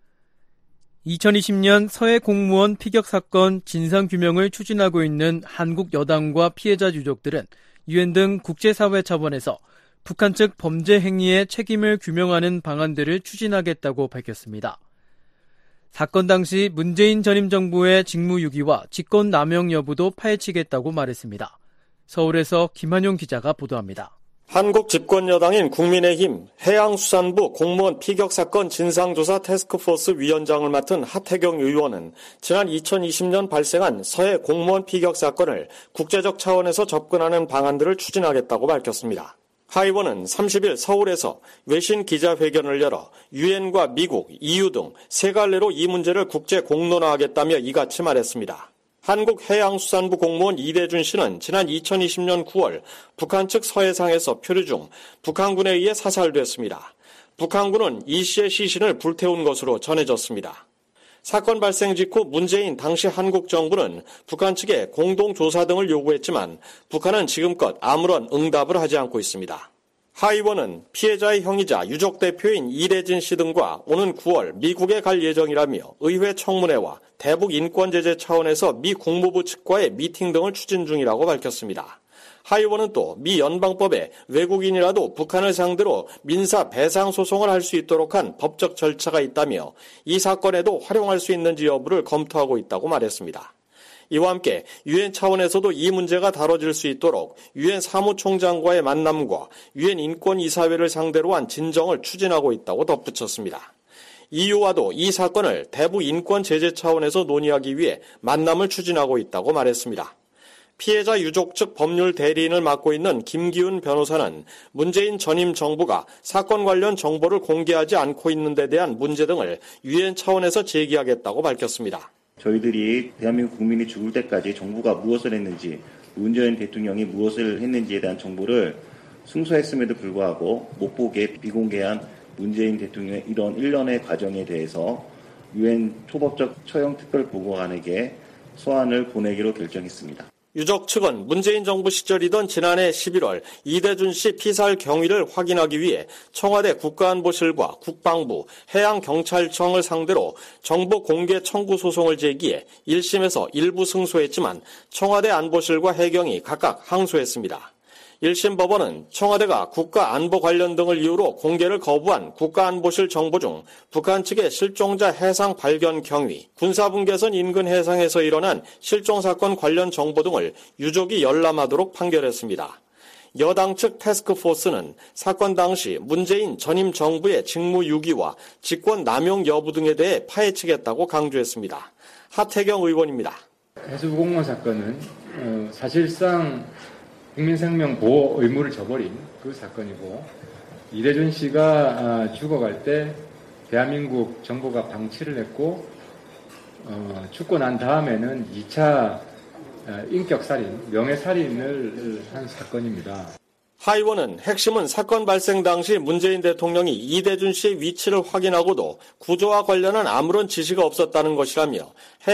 이천이십 년 서해 공무원 피격 사건 진상규명을 추진하고 있는 한국 여당과 피해자 유족들은 유엔 등 국제사회 차원에서 북한 측 범죄 행위의 책임을 규명하는 방안들을 추진하겠다고 밝혔습니다. 사건 당시 문재인 전임 정부의 직무유기와 직권남용 여부도 파헤치겠다고 말했습니다. 서울에서 김한용 기자가 보도합니다. 한국 집권여당인 국민의힘 해양수산부 공무원 피격사건 진상조사 태스크포스 위원장을 맡은 하태경 의원은 지난 이천이십 년 발생한 서해 공무원 피격사건을 국제적 차원에서 접근하는 방안들을 추진하겠다고 밝혔습니다. 하이원은 삼십일 서울에서 외신 기자회견을 열어 유엔과 미국, 이유 등 세 갈래로 이 문제를 국제 공론화하겠다며 이같이 말했습니다. 한국해양수산부 공무원 이대준 씨는 지난 이천이십 년 구월 북한 측 서해상에서 표류 중 북한군에 의해 사살됐습니다. 북한군은 이 씨의 시신을 불태운 것으로 전해졌습니다. 사건 발생 직후 문재인 당시 한국 정부는 북한 측에 공동조사 등을 요구했지만 북한은 지금껏 아무런 응답을 하지 않고 있습니다. 하 의원은 피해자의 형이자 유족 대표인 이대진 씨 등과 오는 구월 미국에 갈 예정이라며 의회 청문회와 대북 인권제재 차원에서 미 국무부 측과의 미팅 등을 추진 중이라고 밝혔습니다. 하 의원은 또 미 연방법에 외국인이라도 북한을 상대로 민사 배상 소송을 할 수 있도록 한 법적 절차가 있다며 이 사건에도 활용할 수 있는지 여부를 검토하고 있다고 말했습니다. 이와 함께 유엔 차원에서도 이 문제가 다뤄질 수 있도록 유엔 사무총장과의 만남과 유엔 인권이사회를 상대로 한 진정을 추진하고 있다고 덧붙였습니다. 이유와도 이 사건을 대북 인권 제재 차원에서 논의하기 위해 만남을 추진하고 있다고 말했습니다. 피해자 유족 측 법률 대리인을 맡고 있는 김기훈 변호사는 문재인 전임 정부가 사건 관련 정보를 공개하지 않고 있는 데 대한 문제 등을 유엔 차원에서 제기하겠다고 밝혔습니다. 저희들이 대한민국 국민이 죽을 때까지 정부가 무엇을 했는지, 문재인 대통령이 무엇을 했는지에 대한 정보를 승소했음에도 불구하고 못 보게 비공개한 문재인 대통령의 이런 일련의 과정에 대해서 유엔 초법적 처형 특별보고관에게 소환을 보내기로 결정했습니다. 유족 측은 문재인 정부 시절이던 지난해 십일월 이대준 씨 피살 경위를 확인하기 위해 청와대 국가안보실과 국방부, 해양경찰청을 상대로 정보 공개 청구 소송을 제기해 일 심에서 일부 승소했지만 청와대 안보실과 해경이 각각 항소했습니다. 일 심 법원은 청와대가 국가안보 관련 등을 이유로 공개를 거부한 국가안보실 정보 중 북한 측의 실종자 해상 발견 경위, 군사분계선 인근 해상에서 일어난 실종사건 관련 정보 등을 유족이 열람하도록 판결했습니다. 여당 측 태스크포스는 사건 당시 문재인 전임 정부의 직무유기와 직권 남용 여부 등에 대해 파헤치겠다고 강조했습니다. 하태경 의원입니다. 해수부 공무원 사건은 어, 사실상 국민생명 보호 의무를 저버린 그 사건이고, 이대준 씨가 죽어갈 때 대한민국 정부가 방치를 했고 어, 죽고 난 다음에는 이 차 인격살인, 명예살인을 한 사건입니다. 하 의원은 핵심은 사건 발생 당시 문재인 대통령이 이대준 씨의 위치를 확인하고도 구조와 관련한 아무런 지시가 없었다는 것이라며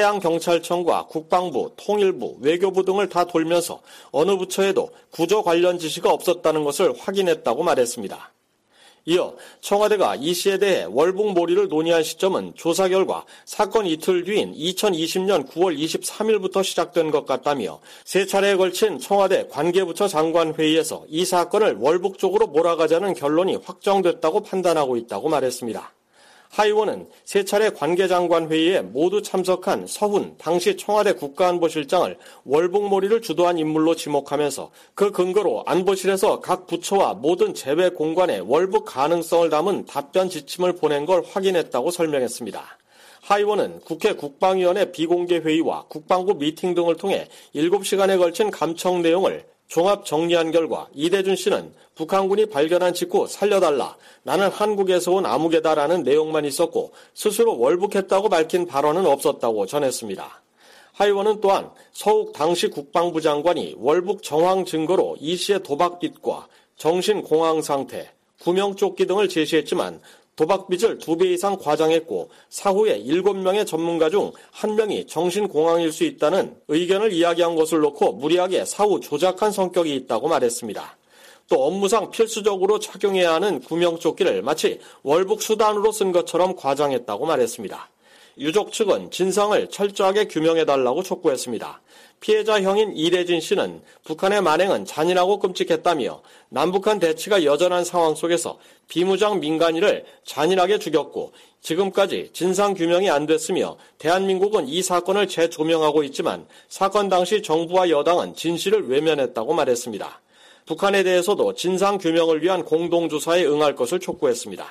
해양경찰청과 국방부, 통일부, 외교부 등을 다 돌면서 어느 부처에도 구조 관련 지시가 없었다는 것을 확인했다고 말했습니다. 이어 청와대가 이 씨에 대해 월북몰이를 논의한 시점은 조사 결과 사건 이틀 뒤인 이천이십 년 구월 이십삼일부터 시작된 것 같다며 세 차례에 걸친 청와대 관계부처 장관 회의에서 이 사건을 월북 쪽으로 몰아가자는 결론이 확정됐다고 판단하고 있다고 말했습니다. 하 의원은 세 차례 관계장관 회의에 모두 참석한 서훈 당시 청와대 국가안보실장을 월북몰이를 주도한 인물로 지목하면서 그 근거로 안보실에서 각 부처와 모든 재외 공관에 월북 가능성을 담은 답변 지침을 보낸 걸 확인했다고 설명했습니다. 하 의원은 국회 국방위원회 비공개 회의와 국방부 미팅 등을 통해 일곱 시간에 걸친 감청 내용을 종합 정리한 결과 이대준 씨는 북한군이 발견한 직후 살려달라, 나는 한국에서 온 아무개다라는 내용만 있었고 스스로 월북했다고 밝힌 발언은 없었다고 전했습니다. 하 의원은 또한 서욱 당시 국방부 장관이 월북 정황 증거로 이 씨의 도박빚과 정신공황 상태, 구명조끼 등을 제시했지만 도박빚을 두 배 이상 과장했고 사후에 일곱 명의 전문가 중 한 명이 정신공황일 수 있다는 의견을 이야기한 것을 놓고 무리하게 사후 조작한 성격이 있다고 말했습니다. 또 업무상 필수적으로 착용해야 하는 구명조끼를 마치 월북 수단으로 쓴 것처럼 과장했다고 말했습니다. 유족 측은 진상을 철저하게 규명해달라고 촉구했습니다. 피해자 형인 이대진 씨는 북한의 만행은 잔인하고 끔찍했다며 남북한 대치가 여전한 상황 속에서 비무장 민간인을 잔인하게 죽였고 지금까지 진상규명이 안 됐으며 대한민국은 이 사건을 재조명하고 있지만 사건 당시 정부와 여당은 진실을 외면했다고 말했습니다. 북한에 대해서도 진상규명을 위한 공동조사에 응할 것을 촉구했습니다.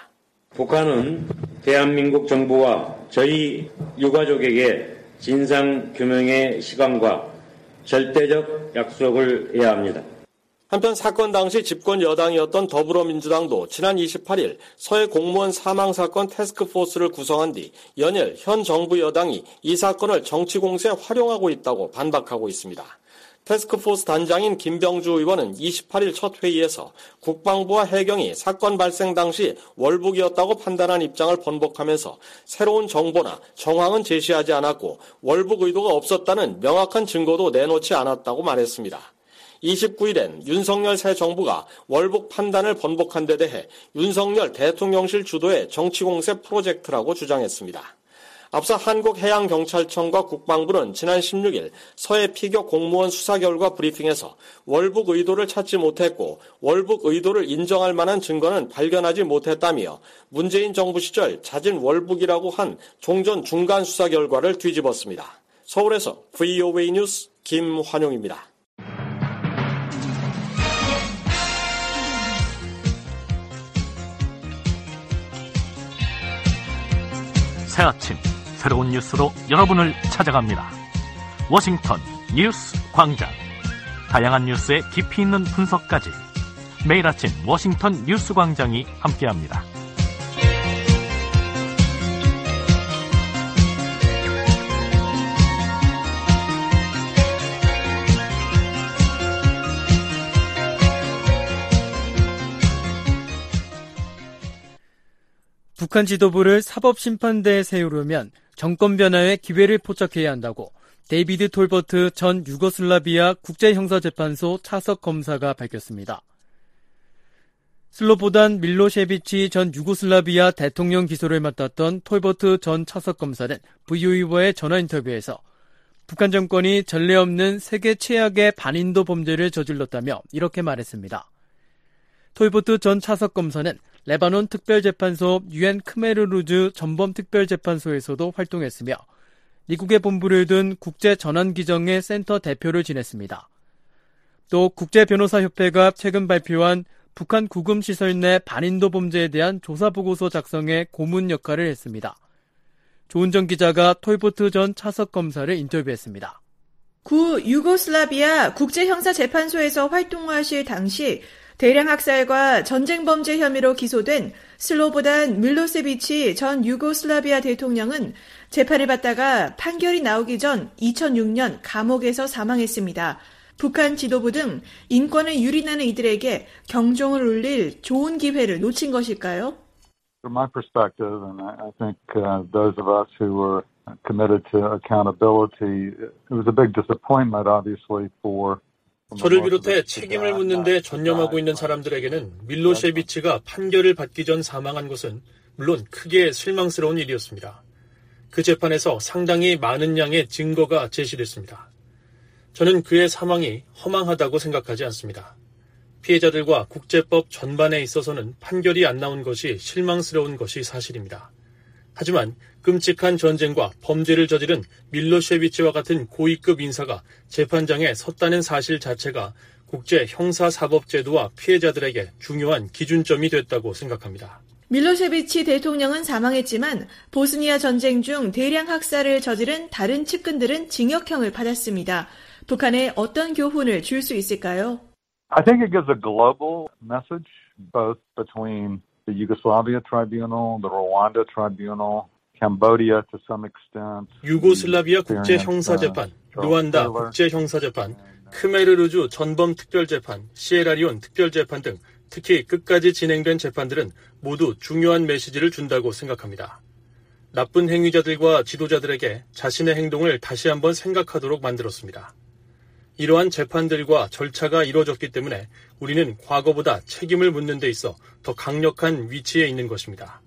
북한은 대한민국 정부와 저희 유가족에게 진상규명의 시간과 절대적 약속을 해야 합니다. 한편 사건 당시 집권 여당이었던 더불어민주당도 지난 이십팔일 서해 공무원 사망 사건 태스크포스를 구성한 뒤 연일 현 정부 여당이 이 사건을 정치 공세에 활용하고 있다고 반박하고 있습니다. 태스크포스 단장인 김병주 의원은 이십팔일 첫 회의에서 국방부와 해경이 사건 발생 당시 월북이었다고 판단한 입장을 번복하면서 새로운 정보나 정황은 제시하지 않았고 월북 의도가 없었다는 명확한 증거도 내놓지 않았다고 말했습니다. 이십구일엔 윤석열 새 정부가 월북 판단을 번복한 데 대해 윤석열 대통령실 주도의 정치공세 프로젝트라고 주장했습니다. 앞서 한국해양경찰청과 국방부는 지난 십육일 서해 피격 공무원 수사 결과 브리핑에서 월북 의도를 찾지 못했고 월북 의도를 인정할 만한 증거는 발견하지 못했다며 문재인 정부 시절 잦은 월북이라고 한 종전 중간 수사 결과를 뒤집었습니다. 서울에서 브이오에이 뉴스 김환용입니다. 새 아침 새로운 뉴스로 여러분을 찾아갑니다. 워싱턴 뉴스 광장. 다양한 뉴스의 깊이 있는 분석까지 매일 아침 워싱턴 뉴스 광장이 함께합니다. 북한 지도부를 사법심판대에 세우려면 정권 변화의 기회를 포착해야 한다고 데이비드 톨버트 전 유고슬라비아 국제형사재판소 차석 검사가 밝혔습니다. 슬로보단 밀로셰비치 전 유고슬라비아 대통령 기소를 맡았던 톨버트 전 차석 검사는 브이오에이와의 전화 인터뷰에서 북한 정권이 전례 없는 세계 최악의 반인도 범죄를 저질렀다며 이렇게 말했습니다. 톨버트 전 차석 검사는 레바논 특별재판소 유엔 크메르루즈 전범특별재판소에서도 활동했으며 미국에 본부를 둔 국제전환기정의 센터 대표를 지냈습니다. 또 국제변호사협회가 최근 발표한 북한 구금시설 내 반인도 범죄에 대한 조사보고서 작성에 고문 역할을 했습니다. 조은정 기자가 톨버트 전 차석 검사를 인터뷰했습니다. 구 유고슬라비아 국제형사재판소에서 활동하실 당시 대량 학살과 전쟁범죄 혐의로 기소된 슬로보단 밀로세비치 전 유고슬라비아 대통령은 재판을 받다가 판결이 나오기 전 이천육년 감옥에서 사망했습니다. 북한 지도부 등 인권을 유린하는 이들에게 경종을 울릴 좋은 기회를 놓친 것일까요? From my perspective, and I think uh, those of us who were committed to accountability, it was a big disappointment, obviously, for 저를 비롯해 책임을 묻는 데 전념하고 있는 사람들에게는 밀로셰비치가 판결을 받기 전 사망한 것은 물론 크게 실망스러운 일이었습니다. 그 재판에서 상당히 많은 양의 증거가 제시됐습니다. 저는 그의 사망이 허망하다고 생각하지 않습니다. 피해자들과 국제법 전반에 있어서는 판결이 안 나온 것이 실망스러운 것이 사실입니다. 하지만 끔찍한 전쟁과 범죄를 저지른 밀로셰비치와 같은 고위급 인사가 재판장에 섰다는 사실 자체가 국제 형사사법제도와 피해자들에게 중요한 기준점이 됐다고 생각합니다. 밀로셰비치 대통령은 사망했지만 보스니아 전쟁 중 대량 학살을 저지른 다른 측근들은 징역형을 받았습니다. 북한에 어떤 교훈을 줄 수 있을까요? I think it gives a global message both between the Yugoslavia Tribunal, the Rwanda Tribunal, Cambodia to some extent. 유고슬라비아 국제형사재판, 루안다 국제형사재판, 크메르루즈 전범특별재판, 시에라리온 특별재판 등 특히 끝까지 진행된 재판들은 모두 중요한 메시지를 준다고 생각합니다. 나쁜 행위자들과 지도자들에게 자신의 행동을 다시 한번 생각하도록 만들었습니다. 이러한 재판들과 절차가 이루어졌기 때문에 우리는 과거보다 책임을 묻는 데 있어 더 강력한 위치에 있는 것입니다.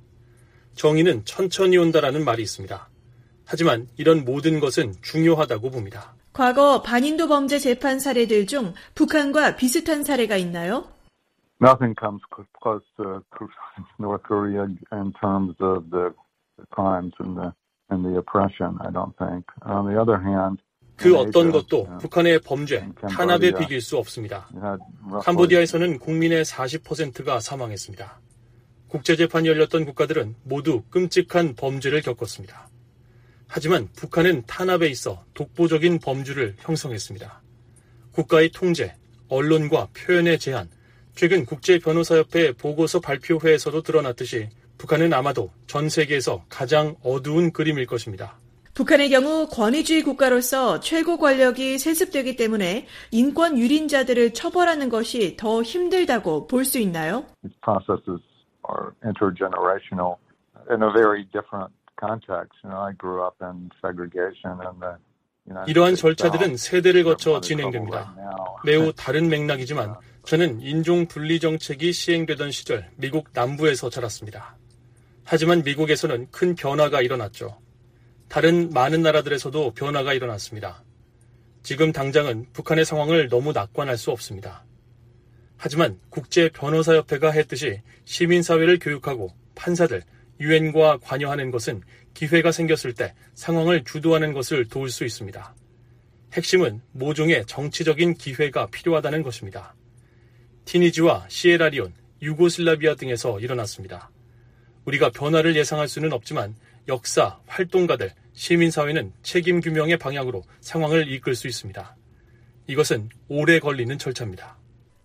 정의는 천천히 온다라는 말이 있습니다. 하지만 이런 모든 것은 중요하다고 봅니다. 과거 반인도 범죄 재판 사례들 중 북한과 비슷한 사례가 있나요? Nothing comes close to North Korea in terms of the crimes and the, and the oppression, I don't think. On the other hand, 그 어떤 것도 북한의 범죄, 탄압에 비길 수 없습니다. 캄보디아에서는 국민의 사십 퍼센트가 사망했습니다. 국제재판이 열렸던 국가들은 모두 끔찍한 범죄를 겪었습니다. 하지만 북한은 탄압에 있어 독보적인 범주를 형성했습니다. 국가의 통제, 언론과 표현의 제한, 최근 국제변호사협회 보고서 발표회에서도 드러났듯이 북한은 아마도 전 세계에서 가장 어두운 그림일 것입니다. 북한의 경우 권위주의 국가로서 최고 권력이 세습되기 때문에 인권 유린자들을 처벌하는 것이 더 힘들다고 볼 수 있나요? These processes are intergenerational in a very different context. You know, I grew up in segregation and the 이러한 절차들은 세대를 거쳐 진행됩니다. 매우 다른 맥락이지만 저는 인종 분리 정책이 시행되던 시절 미국 남부에서 자랐습니다. 하지만 미국에서는 큰 변화가 일어났죠. 다른 많은 나라들에서도 변화가 일어났습니다. 지금 당장은 북한의 상황을 너무 낙관할 수 없습니다. 하지만 국제변호사협회가 했듯이 시민사회를 교육하고 판사들, 유엔과 관여하는 것은 기회가 생겼을 때 상황을 주도하는 것을 도울 수 있습니다. 핵심은 모종의 정치적인 기회가 필요하다는 것입니다. 티니지와 시에라리온, 유고슬라비아 등에서 일어났습니다. 우리가 변화를 예상할 수는 없지만 역사, 활동가들, 시민사회는 책임 규명의 방향으로 상황을 이끌 수 있습니다. 이것은 오래 걸리는 절차입니다.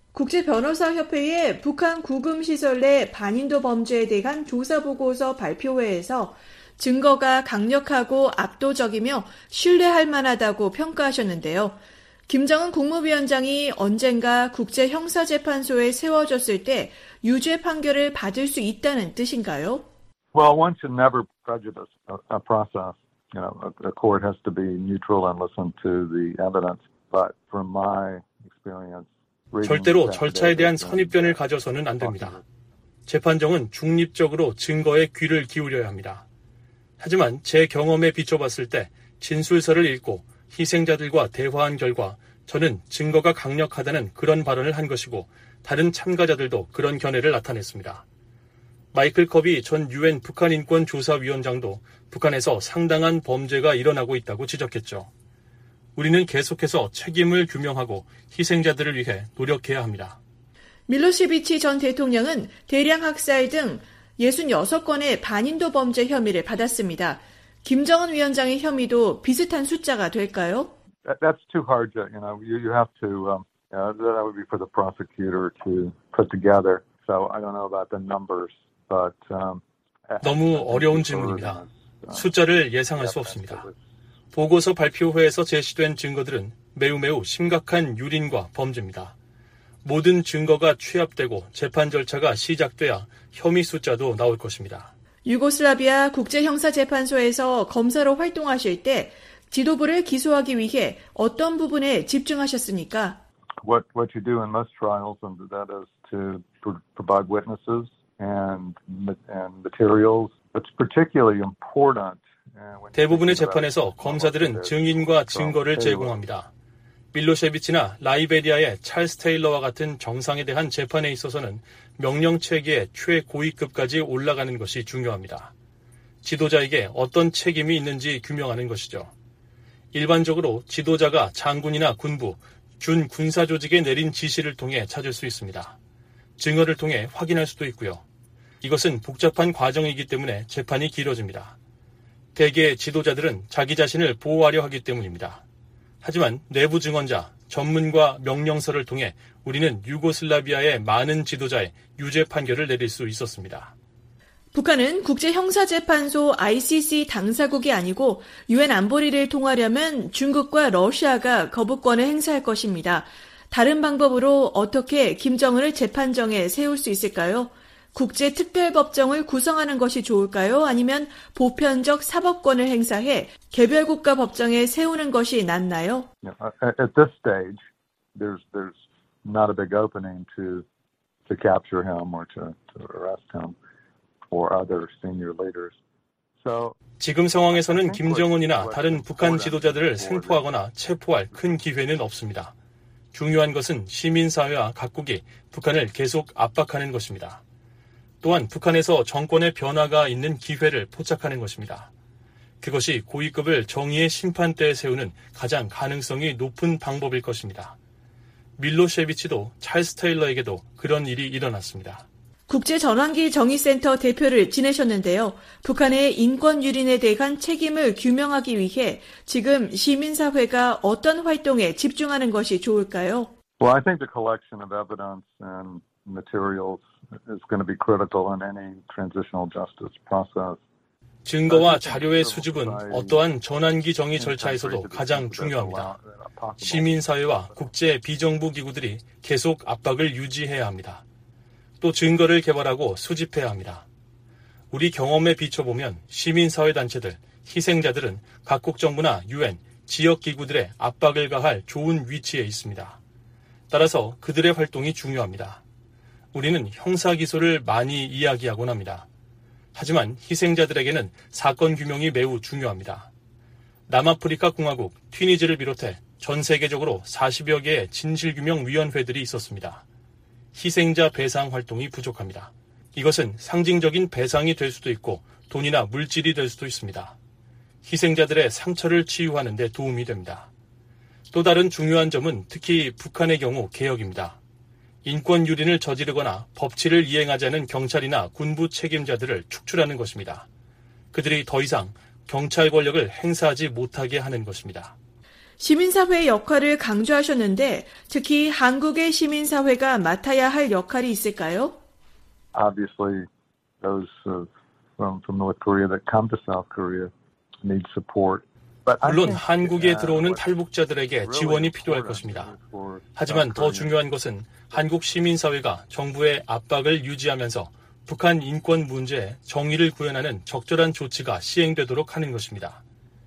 국제변호사협회의 북한 구금시설 내 반인도 범죄에 대한 조사보고서 발표회에서 증거가 강력하고 압도적이며 신뢰할 만하다고 평가하셨는데요. 김정은 국무위원장이 언젠가 국제형사재판소에 세워졌을 때 유죄 판결을 받을 수 있다는 뜻인가요? Well, one should never prejudice a, a process. You know, a, a court has to be neutral and listen to the evidence. But from my experience, 절대로 절차에 대한 선입견을 가져서는 안 됩니다. 재판정은 중립적으로 증거에 귀를 기울여야 합니다. 하지만 제 경험에 비춰봤을 때 진술서를 읽고 희생자들과 대화한 결과 저는 증거가 강력하다는 그런 발언을 한 것이고 다른 참가자들도 그런 견해를 나타냈습니다. 마이클 커비 전 유엔 북한인권조사위원장도 북한에서 상당한 범죄가 일어나고 있다고 지적했죠. 우리는 계속해서 책임을 규명하고 희생자들을 위해 노력해야 합니다. 밀로세비치 전 대통령은 대량 학살 등 육십육 건의 반인도 범죄 혐의를 받았습니다. 김정은 위원장의 혐의도 비슷한 숫자가 될까요? That's too hard to, you know, you, you have to, um, uh, that would be for the prosecutor to put together. So I don't know about the numbers, but, um, 너무 어려운 질문입니다. 숫자를 예상할 수 없습니다. 보고서 발표회에서 제시된 증거들은 매우 매우 심각한 유린과 범죄입니다. 모든 증거가 취합되고 재판 절차가 시작돼야 혐의 숫자도 나올 것입니다. 유고슬라비아 국제형사재판소에서 검사로 활동하실 때 지도부를 기소하기 위해 어떤 부분에 집중하셨습니까? What what you do in most trials, and that is to provide witnesses and and materials. It's particularly important. 대부분의 재판에서 검사들은 증인과 증거를 제공합니다. 밀로세비치나 라이베리아의 찰스 테일러와 같은 정상에 대한 재판에 있어서는 명령체계의 최고위급까지 올라가는 것이 중요합니다. 지도자에게 어떤 책임이 있는지 규명하는 것이죠. 일반적으로 지도자가 장군이나 군부, 준 군사조직에 내린 지시를 통해 찾을 수 있습니다. 증거를 통해 확인할 수도 있고요. 이것은 복잡한 과정이기 때문에 재판이 길어집니다. 대개 지도자들은 자기 자신을 보호하려 하기 때문입니다. 하지만 내부 증언자, 전문가 명령서를 통해 우리는 유고슬라비아의 많은 지도자의 유죄 판결을 내릴 수 있었습니다. 북한은 국제형사재판소 아이씨씨 당사국이 아니고 유엔 안보리를 통하려면 중국과 러시아가 거부권을 행사할 것입니다. 다른 방법으로 어떻게 김정은을 재판정에 세울 수 있을까요? 국제특별법정을 구성하는 것이 좋을까요? 아니면 보편적 사법권을 행사해 개별국가 법정에 세우는 것이 낫나요? At this stage, there's there's not a big opening to to capture him or to, to arrest him or other senior leaders. So 지금 상황에서는 김정은이나 다른 북한 지도자들을 생포하거나 체포할 큰 기회는 없습니다. 중요한 것은 시민사회와 각국이 북한을 계속 압박하는 것입니다. 또한 북한에서 정권의 변화가 있는 기회를 포착하는 것입니다. 그것이 고위급을 정의의 심판대에 세우는 가장 가능성이 높은 방법일 것입니다. 밀로세비치도 찰스 테일러에게도 그런 일이 일어났습니다. 국제전환기 정의센터 대표를 지내셨는데요. 북한의 인권 유린에 대한 책임을 규명하기 위해 지금 시민사회가 어떤 활동에 집중하는 것이 좋을까요? Well, I think the collection of evidence and materials is going to be critical in any transitional justice process. 증거와 자료의 수집은 어떠한 전환기 정의 절차에서도 가장 중요합니다. 시민사회와 국제 비정부 기구들이 계속 압박을 유지해야 합니다. 또 증거를 개발하고 수집해야 합니다. 우리 경험에 비춰보면 시민사회 단체들, 희생자들은 각국 정부나 유엔, 지역기구들의 압박을 가할 좋은 위치에 있습니다. 따라서 그들의 활동이 중요합니다. 우리는 형사기소를 많이 이야기하곤 합니다. 하지만 희생자들에게는 사건 규명이 매우 중요합니다. 남아프리카 공화국, 튀니지를 비롯해 전 세계적으로 사십여 개의 진실규명위원회들이 있었습니다. 희생자 배상 활동이 부족합니다. 이것은 상징적인 배상이 될 수도 있고 돈이나 물질이 될 수도 있습니다. 희생자들의 상처를 치유하는 데 도움이 됩니다. 또 다른 중요한 점은 특히 북한의 경우 개혁입니다. 인권 유린을 저지르거나 법치를 이행하지 않은 경찰이나 군부 책임자들을 축출하는 것입니다. 그들이 더 이상 경찰 권력을 행사하지 못하게 하는 것입니다. 시민사회의 역할을 강조하셨는데 특히 한국의 시민사회가 맡아야 할 역할이 있을까요? Obviously, those uh, from, from North Korea that come to South Korea need support. 물론 한국에 들어오는 탈북자들에게 지원이 필요할 것입니다. 하지만 더 중요한 것은 한국 시민사회가 정부의 압박을 유지하면서 북한 인권 문제에 정의를 구현하는 적절한 조치가 시행되도록 하는 것입니다.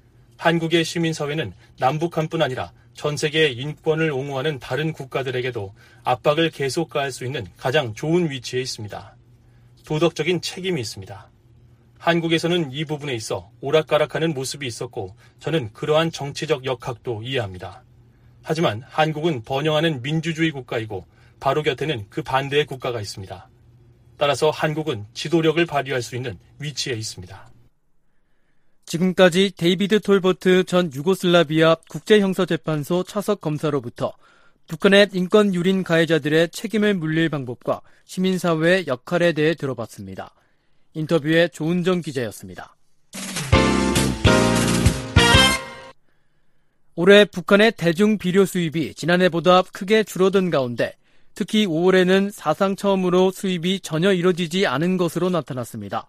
한국의 시민사회는 남북한뿐 아니라 전 세계의 인권을 옹호하는 다른 국가들에게도 압박을 계속 가할 수 있는 가장 좋은 위치에 있습니다. 도덕적인 책임이 있습니다. 한국에서는 이 부분에 있어 오락가락하는 모습이 있었고 저는 그러한 정치적 역학도 이해합니다. 하지만 한국은 번영하는 민주주의 국가이고 바로 곁에는 그 반대의 국가가 있습니다. 따라서 한국은 지도력을 발휘할 수 있는 위치에 있습니다. 지금까지 데이비드 톨버트 전 유고슬라비아 국제형사재판소 차석 검사로부터 북한의 인권 유린 가해자들의 책임을 물릴 방법과 시민사회의 역할에 대해 들어봤습니다. 인터뷰의 조은정 기자였습니다. 올해 북한의 대중 비료 수입이 지난해보다 크게 줄어든 가운데 특히 오월에는 사상 처음으로 수입이 전혀 이뤄지지 않은 것으로 나타났습니다.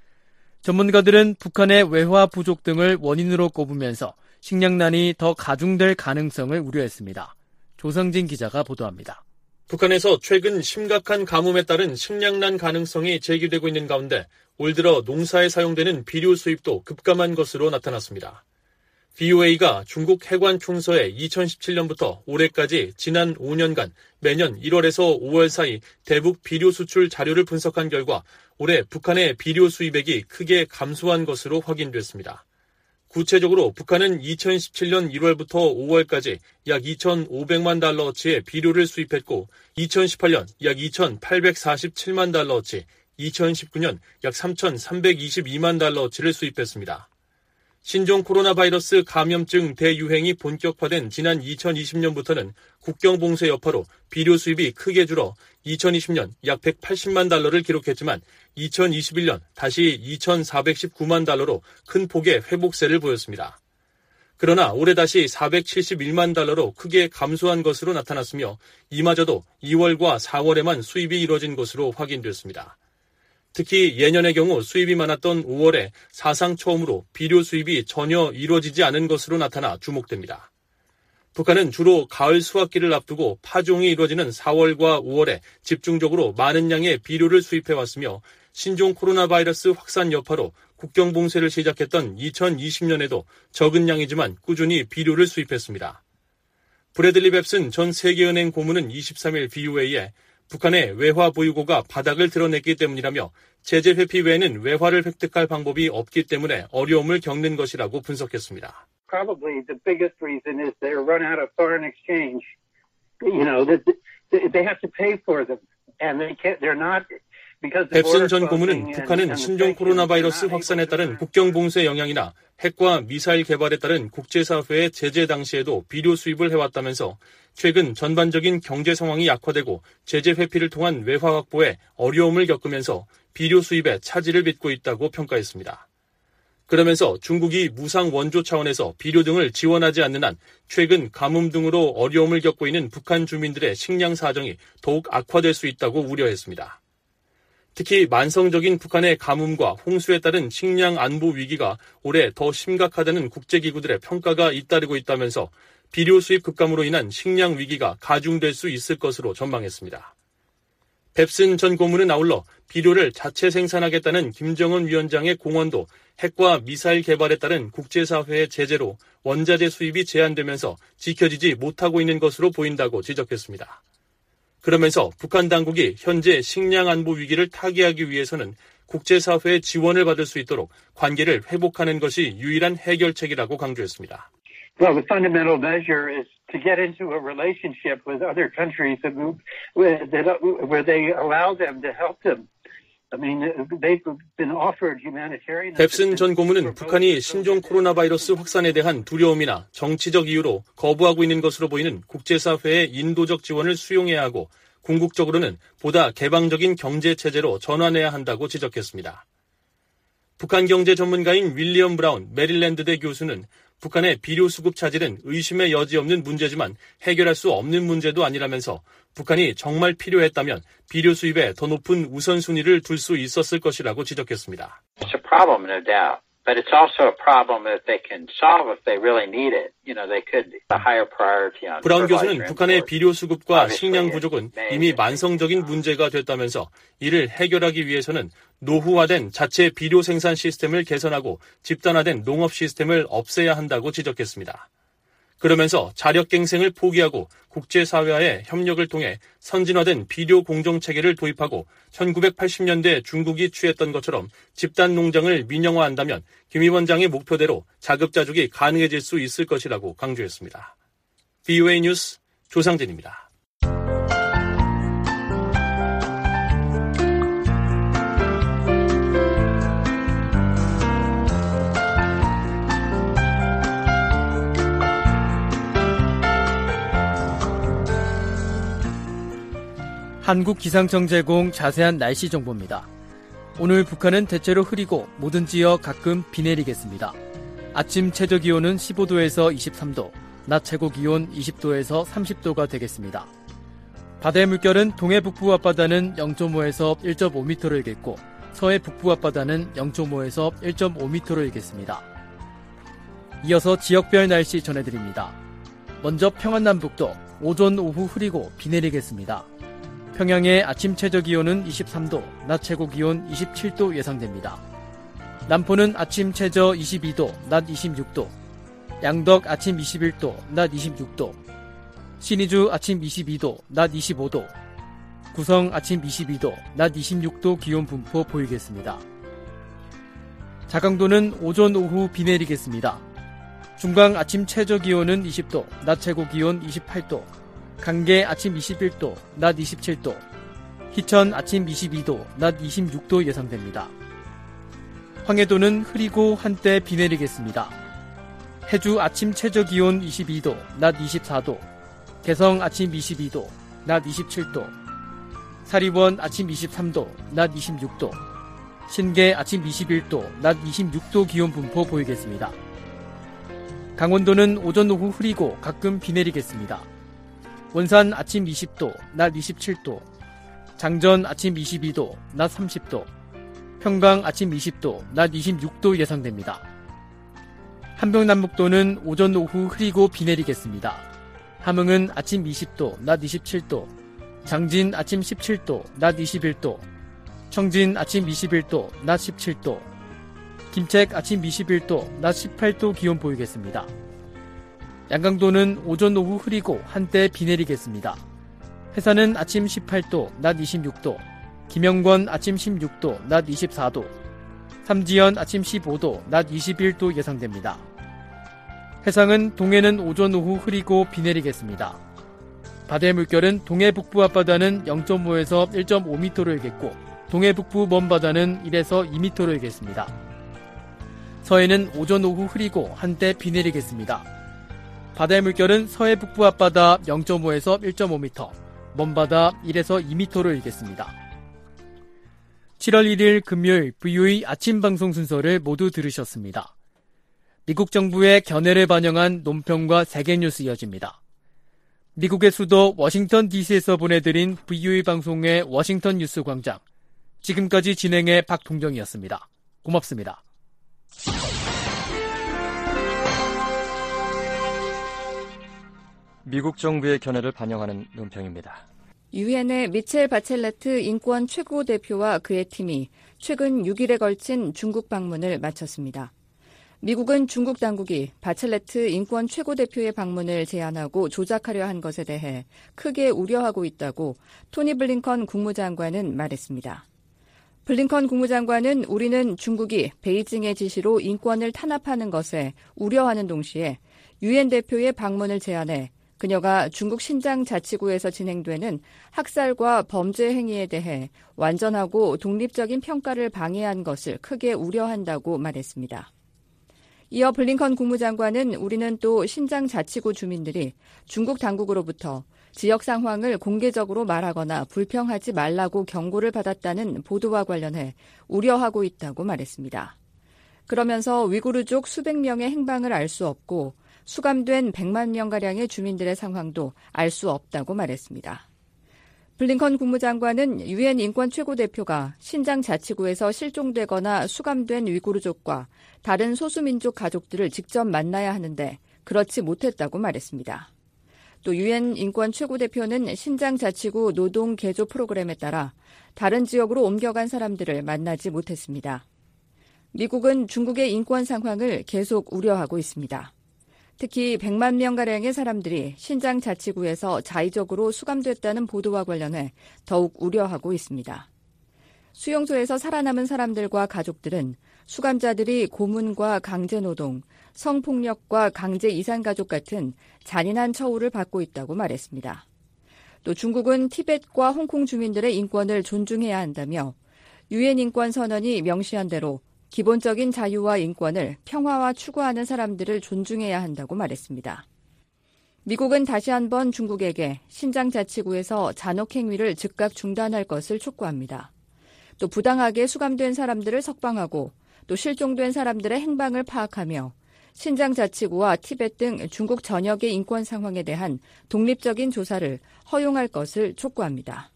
전문가들은 북한의 외화 부족 등을 원인으로 꼽으면서 식량난이 더 가중될 가능성을 우려했습니다. 조성진 기자가 보도합니다. 북한에서 최근 심각한 가뭄에 따른 식량난 가능성이 제기되고 있는 가운데 올 들어 농사에 사용되는 비료 수입도 급감한 것으로 나타났습니다. 브이오에이가 중국 해관 총서에 이천십칠 년부터 올해까지 지난 오 년간 매년 일월에서 오월 사이 대북 비료 수출 자료를 분석한 결과 올해 북한의 비료 수입액이 크게 감소한 것으로 확인됐습니다. 구체적으로 북한은 이천십칠 년 일월부터 오월까지 약 이천오백만 달러어치의 비료를 수입했고 이천십팔 년 약 이천팔백사십칠만 달러어치, 이천십구 년 약 삼천삼백이십이만 달러어치를 수입했습니다. 신종 코로나 바이러스 감염증 대유행이 본격화된 지난 이천이십 년부터는 국경 봉쇄 여파로 비료 수입이 크게 줄어 이천이십 년 약 백팔십만 달러를 기록했지만 이천이십일 년 다시 이천사백십구만 달러로 큰 폭의 회복세를 보였습니다. 그러나 올해 다시 사백칠십일만 달러로 크게 감소한 것으로 나타났으며 이마저도 이월과 사월에만 수입이 이뤄진 것으로 확인됐습니다. 특히 예년의 경우 수입이 많았던 오월에 사상 처음으로 비료 수입이 전혀 이루어지지 않은 것으로 나타나 주목됩니다. 북한은 주로 가을 수확기를 앞두고 파종이 이루어지는 사월과 오월에 집중적으로 많은 양의 비료를 수입해왔으며 신종 코로나 바이러스 확산 여파로 국경 봉쇄를 시작했던 이천이십 년에도 적은 양이지만 꾸준히 비료를 수입했습니다. 브래들리 뱁슨 전 세계은행 고문은 이십삼 일 브이오에이에 북한의 외화 보유고가 바닥을 드러냈기 때문이라며 제재 회피 외에는 외화를 획득할 방법이 없기 때문에 어려움을 겪는 것이라고 분석했습니다. Probably the biggest reason is they're run out of foreign exchange. You know, they have to pay for them, and they can't. They're not. 뱁슨 전 고문은 북한은 신종 코로나 바이러스 확산에 따른 국경 봉쇄 영향이나 핵과 미사일 개발에 따른 국제사회의 제재 당시에도 비료 수입을 해왔다면서 최근 전반적인 경제 상황이 약화되고 제재 회피를 통한 외화 확보에 어려움을 겪으면서 비료 수입에 차질을 빚고 있다고 평가했습니다. 그러면서 중국이 무상 원조 차원에서 비료 등을 지원하지 않는 한 최근 가뭄 등으로 어려움을 겪고 있는 북한 주민들의 식량 사정이 더욱 악화될 수 있다고 우려했습니다. 특히 만성적인 북한의 가뭄과 홍수에 따른 식량 안보 위기가 올해 더 심각하다는 국제기구들의 평가가 잇따르고 있다면서 비료 수입 급감으로 인한 식량 위기가 가중될 수 있을 것으로 전망했습니다. 뱁슨 전 고문은 아울러 비료를 자체 생산하겠다는 김정은 위원장의 공언도 핵과 미사일 개발에 따른 국제사회의 제재로 원자재 수입이 제한되면서 지켜지지 못하고 있는 것으로 보인다고 지적했습니다. 그러면서 북한 당국이 현재 식량 안보 위기를 타개하기 위해서는 국제사회의 지원을 받을 수 있도록 관계를 회복하는 것이 유일한 해결책이라고 강조했습니다. Well, the fundamental measure is to get into a relationship with other countries that, that, where they allow them to help them. I mean, they've been offered humanitarian. 뱁슨 전 고문은 북한이 신종 코로나 바이러스 확산에 대한 두려움이나 정치적 이유로 거부하고 있는 것으로 보이는 국제사회의 인도적 지원을 수용해야 하고 궁극적으로는 보다 개방적인 경제 체제로 전환해야 한다고 지적했습니다. 북한 경제 전문가인 윌리엄 브라운 메릴랜드대 교수는 북한의 비료 수급 차질은 의심의 여지 없는 문제지만 해결할 수 없는 문제도 아니라면서 북한이 정말 필요했다면 비료 수입에 더 높은 우선순위를 둘 수 있었을 것이라고 지적했습니다. It's a problem, no doubt. But it's also a problem that they can solve if they really need it. You know, they could a higher priority on. 브라운 교수는 북한의 비료 수급과 식량 부족은 이미 만성적인 문제가 됐다면서 이를 해결하기 위해서는 노후화된 자체 비료 생산 시스템을 개선하고 집단화된 농업 시스템을 없애야 한다고 지적했습니다. 그러면서 자력갱생을 포기하고 국제사회와의 협력을 통해 선진화된 비료 공정체계를 도입하고 천구백팔십 년대 중국이 취했던 것처럼 집단 농장을 민영화한다면 김 위원장의 목표대로 자급자족이 가능해질 수 있을 것이라고 강조했습니다. 브이오에이 뉴스 조상진입니다. 한국 기상청 제공 자세한 날씨 정보입니다. 오늘 북한은 대체로 흐리고 모든 지역 가끔 비 내리겠습니다. 아침 최저 기온은 십오 도에서 이십삼 도, 낮 최고 기온 이십 도에서 삼십 도가 되겠습니다. 바다의 물결은 동해 북부 앞바다는 영 점 오에서 일 점 오 미터로 일겠고 서해 북부 앞바다는 영 점 오에서 일 점 오 미터로 일겠습니다. 이어서 지역별 날씨 전해드립니다. 먼저 평안남북도 오전 오후 흐리고 비 내리겠습니다. 평양의 아침 최저 기온은 이십삼 도, 낮 최고 기온 이십칠 도 예상됩니다. 남포는 아침 최저 이십이 도, 낮 이십육 도, 양덕 아침 이십일 도, 낮 이십육 도, 신의주 아침 이십이 도, 낮 이십오 도, 구성 아침 이십이 도, 낮 이십육 도 기온 분포 보이겠습니다. 자강도는 오전 오후 비 내리겠습니다. 중강 아침 최저 기온은 이십 도, 낮 최고 기온 이십팔 도, 강계 아침 이십일 도, 낮 이십칠 도, 희천 아침 이십이 도, 낮 이십육 도 예상됩니다. 황해도는 흐리고 한때 비 내리겠습니다. 해주 아침 최저 기온 이십이 도, 낮 이십사 도, 개성 아침 이십이 도, 낮 이십칠 도, 사리원 아침 이십삼 도, 낮 이십육 도, 신계 아침 이십일 도, 낮 이십육 도 기온 분포 보이겠습니다. 강원도는 오전 오후 흐리고 가끔 비 내리겠습니다. 원산 아침 이십 도, 낮 이십칠 도, 장전 아침 이십이 도, 낮 삼십 도, 평강 아침 이십 도, 낮 이십육 도 예상됩니다. 함경남북도는 오전 오후 흐리고 비 내리겠습니다. 함흥은 아침 이십 도, 낮 이십칠 도, 장진 아침 십칠 도, 낮 이십일 도, 청진 아침 이십일 도, 낮 십칠 도, 김책 아침 이십일 도, 낮 십팔 도 기온 보이겠습니다. 양강도는 오전 오후 흐리고 한때 비 내리겠습니다. 해산은 아침 십팔 도, 낮 이십육 도, 김영권 아침 십육 도, 낮 이십사 도, 삼지연 아침 십오 도, 낮 이십일 도 예상됩니다. 해상은 동해는 오전 오후 흐리고 비 내리겠습니다. 바다의 물결은 동해 북부 앞바다는 영 점 오에서 일 점 오 미터로 일겠고 동해 북부 먼바다는 일에서 이 미터로 일겠습니다. 서해는 오전 오후 흐리고 한때 비 내리겠습니다. 바다의 물결은 서해 북부 앞바다 영 점 오에서 일 점 오 미터, 먼바다 일에서 이 미터로 일겠습니다. 칠월 일일 금요일 브이오에이 아침 방송 순서를 모두 들으셨습니다. 미국 정부의 견해를 반영한 논평과 세계 뉴스 이어집니다. 미국의 수도 워싱턴 디씨에서 보내드린 브이오에이 방송의 워싱턴 뉴스 광장. 지금까지 진행의 박동정이었습니다. 고맙습니다. 미국 정부의 견해를 반영하는 논평입니다. 유엔의 미첼 바첼레트 인권 최고 대표와 그의 팀이 최근 육 일에 걸친 중국 방문을 마쳤습니다. 미국은 중국 당국이 바첼레트 인권 최고 대표의 방문을 제안하고 조작하려 한 것에 대해 크게 우려하고 있다고 토니 블링컨 국무장관은 말했습니다. 블링컨 국무장관은 우리는 중국이 베이징의 지시로 인권을 탄압하는 것에 우려하는 동시에 유엔 대표의 방문을 제안해 그녀가 중국 신장 자치구에서 진행되는 학살과 범죄 행위에 대해 완전하고 독립적인 평가를 방해한 것을 크게 우려한다고 말했습니다. 이어 블링컨 국무장관은 우리는 또 신장 자치구 주민들이 중국 당국으로부터 지역 상황을 공개적으로 말하거나 불평하지 말라고 경고를 받았다는 보도와 관련해 우려하고 있다고 말했습니다. 그러면서 위구르족 수백 명의 행방을 알 수 없고 수감된 백만 명가량의 주민들의 상황도 알 수 없다고 말했습니다. 블링컨 국무장관은 유엔 인권 최고대표가 신장 자치구에서 실종되거나 수감된 위구르족과 다른 소수민족 가족들을 직접 만나야 하는데 그렇지 못했다고 말했습니다. 또 유엔 인권 최고대표는 신장 자치구 노동 개조 프로그램에 따라 다른 지역으로 옮겨간 사람들을 만나지 못했습니다. 미국은 중국의 인권 상황을 계속 우려하고 있습니다. 특히 백만 명가량의 사람들이 신장 자치구에서 자의적으로 수감됐다는 보도와 관련해 더욱 우려하고 있습니다. 수용소에서 살아남은 사람들과 가족들은 수감자들이 고문과 강제노동, 성폭력과 강제 이산가족 같은 잔인한 처우를 받고 있다고 말했습니다. 또 중국은 티벳과 홍콩 주민들의 인권을 존중해야 한다며 유엔 인권 선언이 명시한 대로 기본적인 자유와 인권을 평화와 추구하는 사람들을 존중해야 한다고 말했습니다. 미국은 다시 한번 중국에게 신장 자치구에서 잔혹 행위를 즉각 중단할 것을 촉구합니다. 또 부당하게 수감된 사람들을 석방하고 또 실종된 사람들의 행방을 파악하며 신장 자치구와 티벳 등 중국 전역의 인권 상황에 대한 독립적인 조사를 허용할 것을 촉구합니다.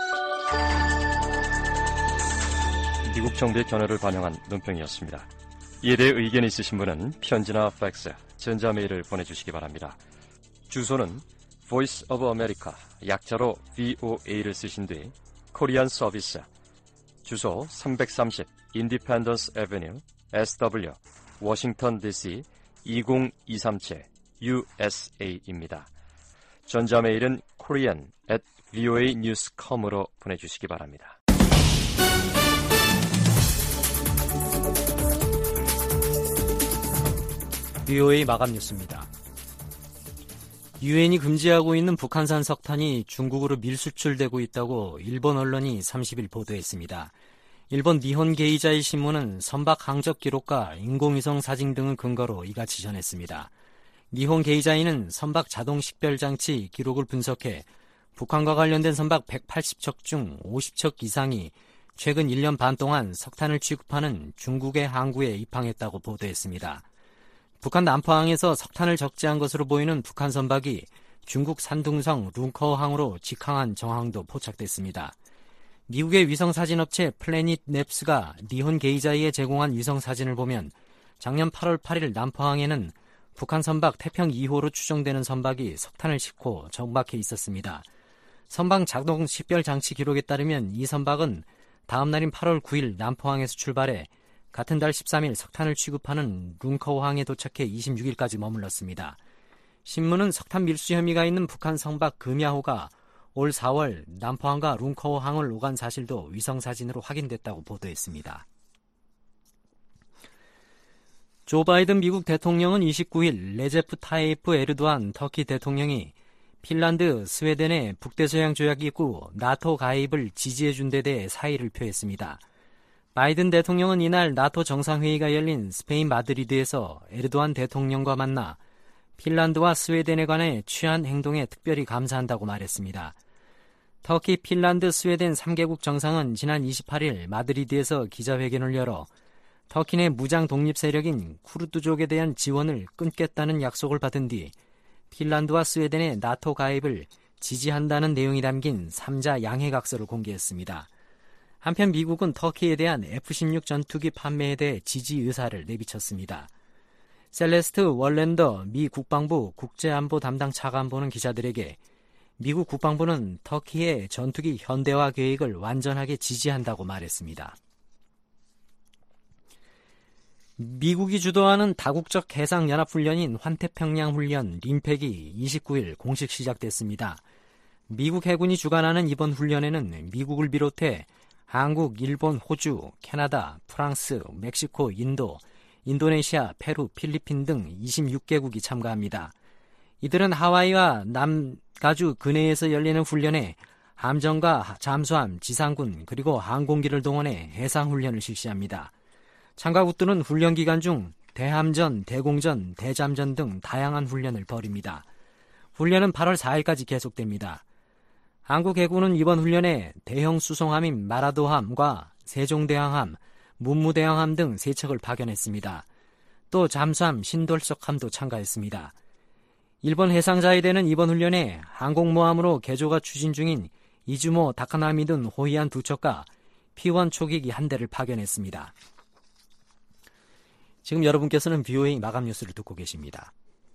미국 정부의 견해를 반영한 논평이었습니다. 이에 대해 의견 있으신 분은 편지나 팩스, 전자메일을 보내주시기 바랍니다. 주소는 Voice of America, 약자로 브이오에이를 쓰신 뒤 코리안 서비스, 주소 삼백삼십 Independence Avenue, 에스더블유, 워싱턴 디씨 이공이삼칠 유에스에이입니다. 전자메일은 korean at 브이오에이 뉴스 닷 컴으로 보내주시기 바랍니다. 브이오에이 마감 뉴스입니다. 유엔이 금지하고 있는 북한산 석탄이 중국으로 밀수출되고 있다고 일본 언론이 삼십일 보도했습니다. 일본 니혼 게이자이 신문은 선박 항적 기록과 인공위성 사진 등을 근거로 이같이 전했습니다. 니혼 게이자이는 선박 자동 식별 장치 기록을 분석해 북한과 관련된 선박 백팔십 척 중 오십 척 이상이 최근 일 년 반 동안 석탄을 취급하는 중국의 항구에 입항했다고 보도했습니다. 북한 남포항에서 석탄을 적재한 것으로 보이는 북한 선박이 중국 산둥성 룽커항으로 직항한 정황도 포착됐습니다. 미국의 위성사진업체 플래닛 넵스가 니혼 게이자이에 제공한 위성사진을 보면 작년 팔월 팔일 남포항에는 북한 선박 태평 이 호로 추정되는 선박이 석탄을 싣고 정박해 있었습니다. 선박 자동 식별 장치 기록에 따르면 이 선박은 다음 날인 팔월 구일 남포항에서 출발해 같은 달 십삼일 석탄을 취급하는 룽커호항에 도착해 이십육일까지 머물렀습니다. 신문은 석탄 밀수 혐의가 있는 북한 선박 금야호가 올 사월 남포항과 룽커호항을 오간 사실도 위성사진으로 확인됐다고 보도했습니다. 조 바이든 미국 대통령은 이십구일 레제프 타이프 에르도안 터키 대통령이 핀란드, 스웨덴의 북대서양 조약 이후 나토 가입을 지지해준 데 대해 사의를 표했습니다. 바이든 대통령은 이날 나토 정상회의가 열린 스페인 마드리드에서 에르도안 대통령과 만나 핀란드와 스웨덴에 관해 취한 행동에 특별히 감사한다고 말했습니다. 터키, 핀란드, 스웨덴 삼 개국 정상은 지난 이십팔 일 마드리드에서 기자회견을 열어 터키 내 무장 독립 세력인 쿠르드족에 대한 지원을 끊겠다는 약속을 받은 뒤 핀란드와 스웨덴의 나토 가입을 지지한다는 내용이 담긴 삼자 양해각서를 공개했습니다. 한편 미국은 터키에 대한 에프 십육 전투기 판매에 대해 지지 의사를 내비쳤습니다. 셀레스트 월랜더 미 국방부 국제안보 담당 차관보는 기자들에게 미국 국방부는 터키의 전투기 현대화 계획을 완전하게 지지한다고 말했습니다. 미국이 주도하는 다국적 해상연합훈련인 환태평양훈련 림팩이 이십구 일 공식 시작됐습니다. 미국 해군이 주관하는 이번 훈련에는 미국을 비롯해 한국, 일본, 호주, 캐나다, 프랑스, 멕시코, 인도, 인도네시아, 페루, 필리핀 등 이십육 개국이 참가합니다. 이들은 하와이와 남가주 근해에서 열리는 훈련에 함정과 잠수함, 지상군, 그리고 항공기를 동원해 해상훈련을 실시합니다. 참가국들은 훈련 기간 중 대함전, 대공전, 대잠전 등 다양한 훈련을 벌입니다. 훈련은 팔월 사일까지 계속됩니다. 한국 해군은 이번 훈련에 대형 수송함인 마라도함과 세종대왕함, 문무대왕함 등 세 척을 파견했습니다. 또 잠수함, 신돌석함도 참가했습니다. 일본 해상자위대는 이번 훈련에 항공모함으로 개조가 추진 중인 이즈모 다카나미 등 호위한 두 척과 피 원 초기기 한 대를 파견했습니다. 지금 여러분께서는 브이오에이 마감 뉴스를 듣고 계십니다.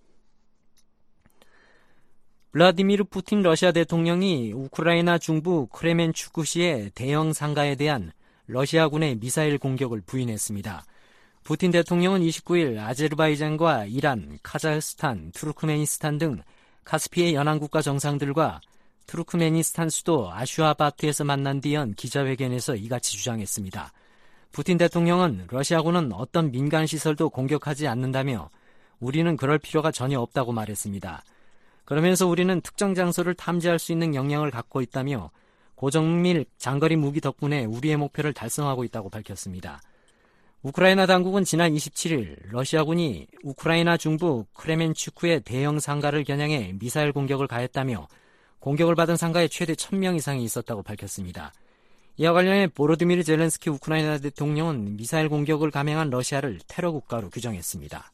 블라디미르 푸틴 러시아 대통령이 우크라이나 중부 크레멘추크시의 대형 상가에 대한 러시아군의 미사일 공격을 부인했습니다. 푸틴 대통령은 이십구 일 아제르바이잔과 이란, 카자흐스탄, 투르크메니스탄 등 카스피해 연안국가 정상들과 투르크메니스탄 수도 아슈아바트에서 만난 뒤 연 기자회견에서 이같이 주장했습니다. 푸틴 대통령은 러시아군은 어떤 민간 시설도 공격하지 않는다며 우리는 그럴 필요가 전혀 없다고 말했습니다. 그러면서 우리는 특정 장소를 탐지할 수 있는 역량을 갖고 있다며 고정밀 장거리 무기 덕분에 우리의 목표를 달성하고 있다고 밝혔습니다. 우크라이나 당국은 지난 이십칠 일 러시아군이 우크라이나 중부 크레멘추크의 대형 상가를 겨냥해 미사일 공격을 가했다며 공격을 받은 상가에 최대 천 명 이상이 있었다고 밝혔습니다. 이와 관련해 보로디미르 젤렌스키 우크라이나 대통령은 미사일 공격을 감행한 러시아를 테러 국가로 규정했습니다.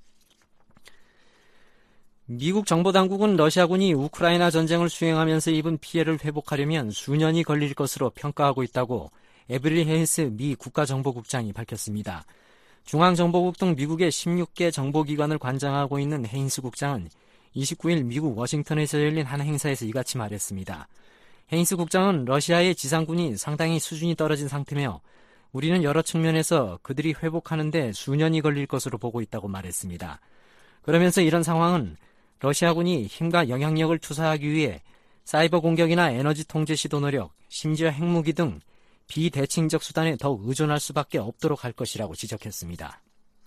미국 정보당국은 러시아군이 우크라이나 전쟁을 수행하면서 입은 피해를 회복하려면 수년이 걸릴 것으로 평가하고 있다고 에브리 헤인스 미 국가정보국장이 밝혔습니다. 중앙정보국 등 미국의 십육 개 정보기관을 관장하고 있는 헤인스 국장은 이십구 일 미국 워싱턴에서 열린 한 행사에서 이같이 말했습니다. 헤인스 국장은 러시아의 지상군이 상당히 수준이 떨어진 상태며 우리는 여러 측면에서 그들이 회복하는 데 수년이 걸릴 것으로 보고 있다고 말했습니다. 그러면서 이런 상황은 러시아군이 힘과 영향력을 투사하기 위해 사이버 공격이나 에너지 통제 시도 노력, 심지어 핵무기 등 비대칭적 수단에 더욱 의존할 수밖에 없도록 할 것이라고 지적했습니다.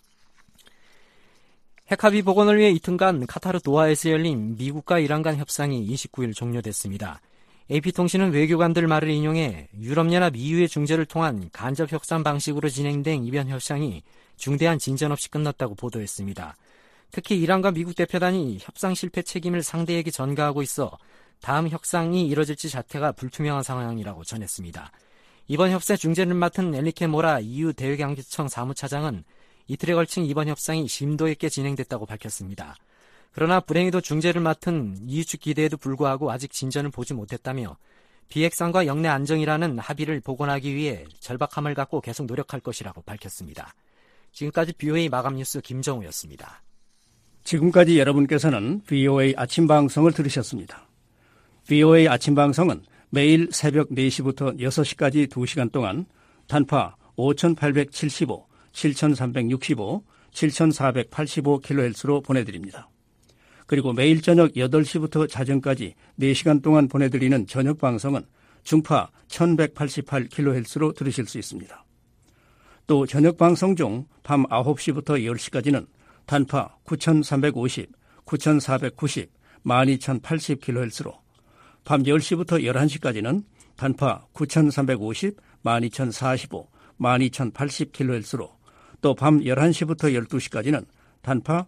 핵합의 복원을 위해 이틀간 카타르 도하에서 열린 미국과 이란 간 협상이 이십구 일 종료됐습니다. 에이피통신은 외교관들 말을 인용해 유럽연합 이유의 중재를 통한 간접 협상 방식으로 진행된 이번 협상이 중대한 진전 없이 끝났다고 보도했습니다. 특히 이란과 미국 대표단이 협상 실패 책임을 상대에게 전가하고 있어 다음 협상이 이뤄질지 자체가 불투명한 상황이라고 전했습니다. 이번 협상 중재를 맡은 엘리케 모라 이유 대외관계청 사무차장은 이틀에 걸친 이번 협상이 심도 있게 진행됐다고 밝혔습니다. 그러나 불행히도 중재를 맡은 이유 측 기대에도 불구하고 아직 진전을 보지 못했다며 비핵상과 영내 안정이라는 합의를 복원하기 위해 절박함을 갖고 계속 노력할 것이라고 밝혔습니다. 지금까지 브이오에이 마감 뉴스 김정우였습니다. 지금까지 여러분께서는 브이오에이 아침 방송을 들으셨습니다. 브이오에이 아침 방송은 매일 새벽 네 시부터 여섯 시까지 두 시간 동안 단파 오천팔백칠십오, 칠천삼백육십오, 칠천사백팔십오 킬로헤르츠로 보내드립니다. 그리고 매일 저녁 여덟 시부터 자정까지 네 시간 동안 보내드리는 저녁 방송은 중파 천백팔십팔 킬로헤르츠로 들으실 수 있습니다. 또 저녁 방송 중 밤 아홉 시부터 열 시까지는 단파 구천삼백오십, 구천사백구십, 만 이천팔십 킬로헤르츠로 밤 열 시부터 열한 시까지는 단파 구천삼백오십, 만 이천사십오, 만 이천팔십 킬로헤르츠로 또 밤 열한 시부터 열두 시까지는 단파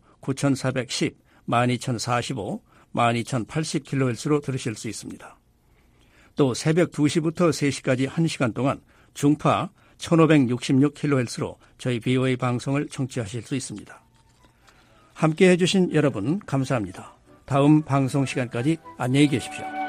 구천사백십, 만 이천사십오, 만 이천팔십 킬로헤르츠로 들으실 수 있습니다. 또 새벽 두 시부터 세 시까지 한 시간 동안 중파 천오백육십육 킬로헤르츠로 저희 비오에이 방송을 청취하실 수 있습니다. 함께해 주신 여러분 감사합니다. 다음 방송 시간까지 안녕히 계십시오.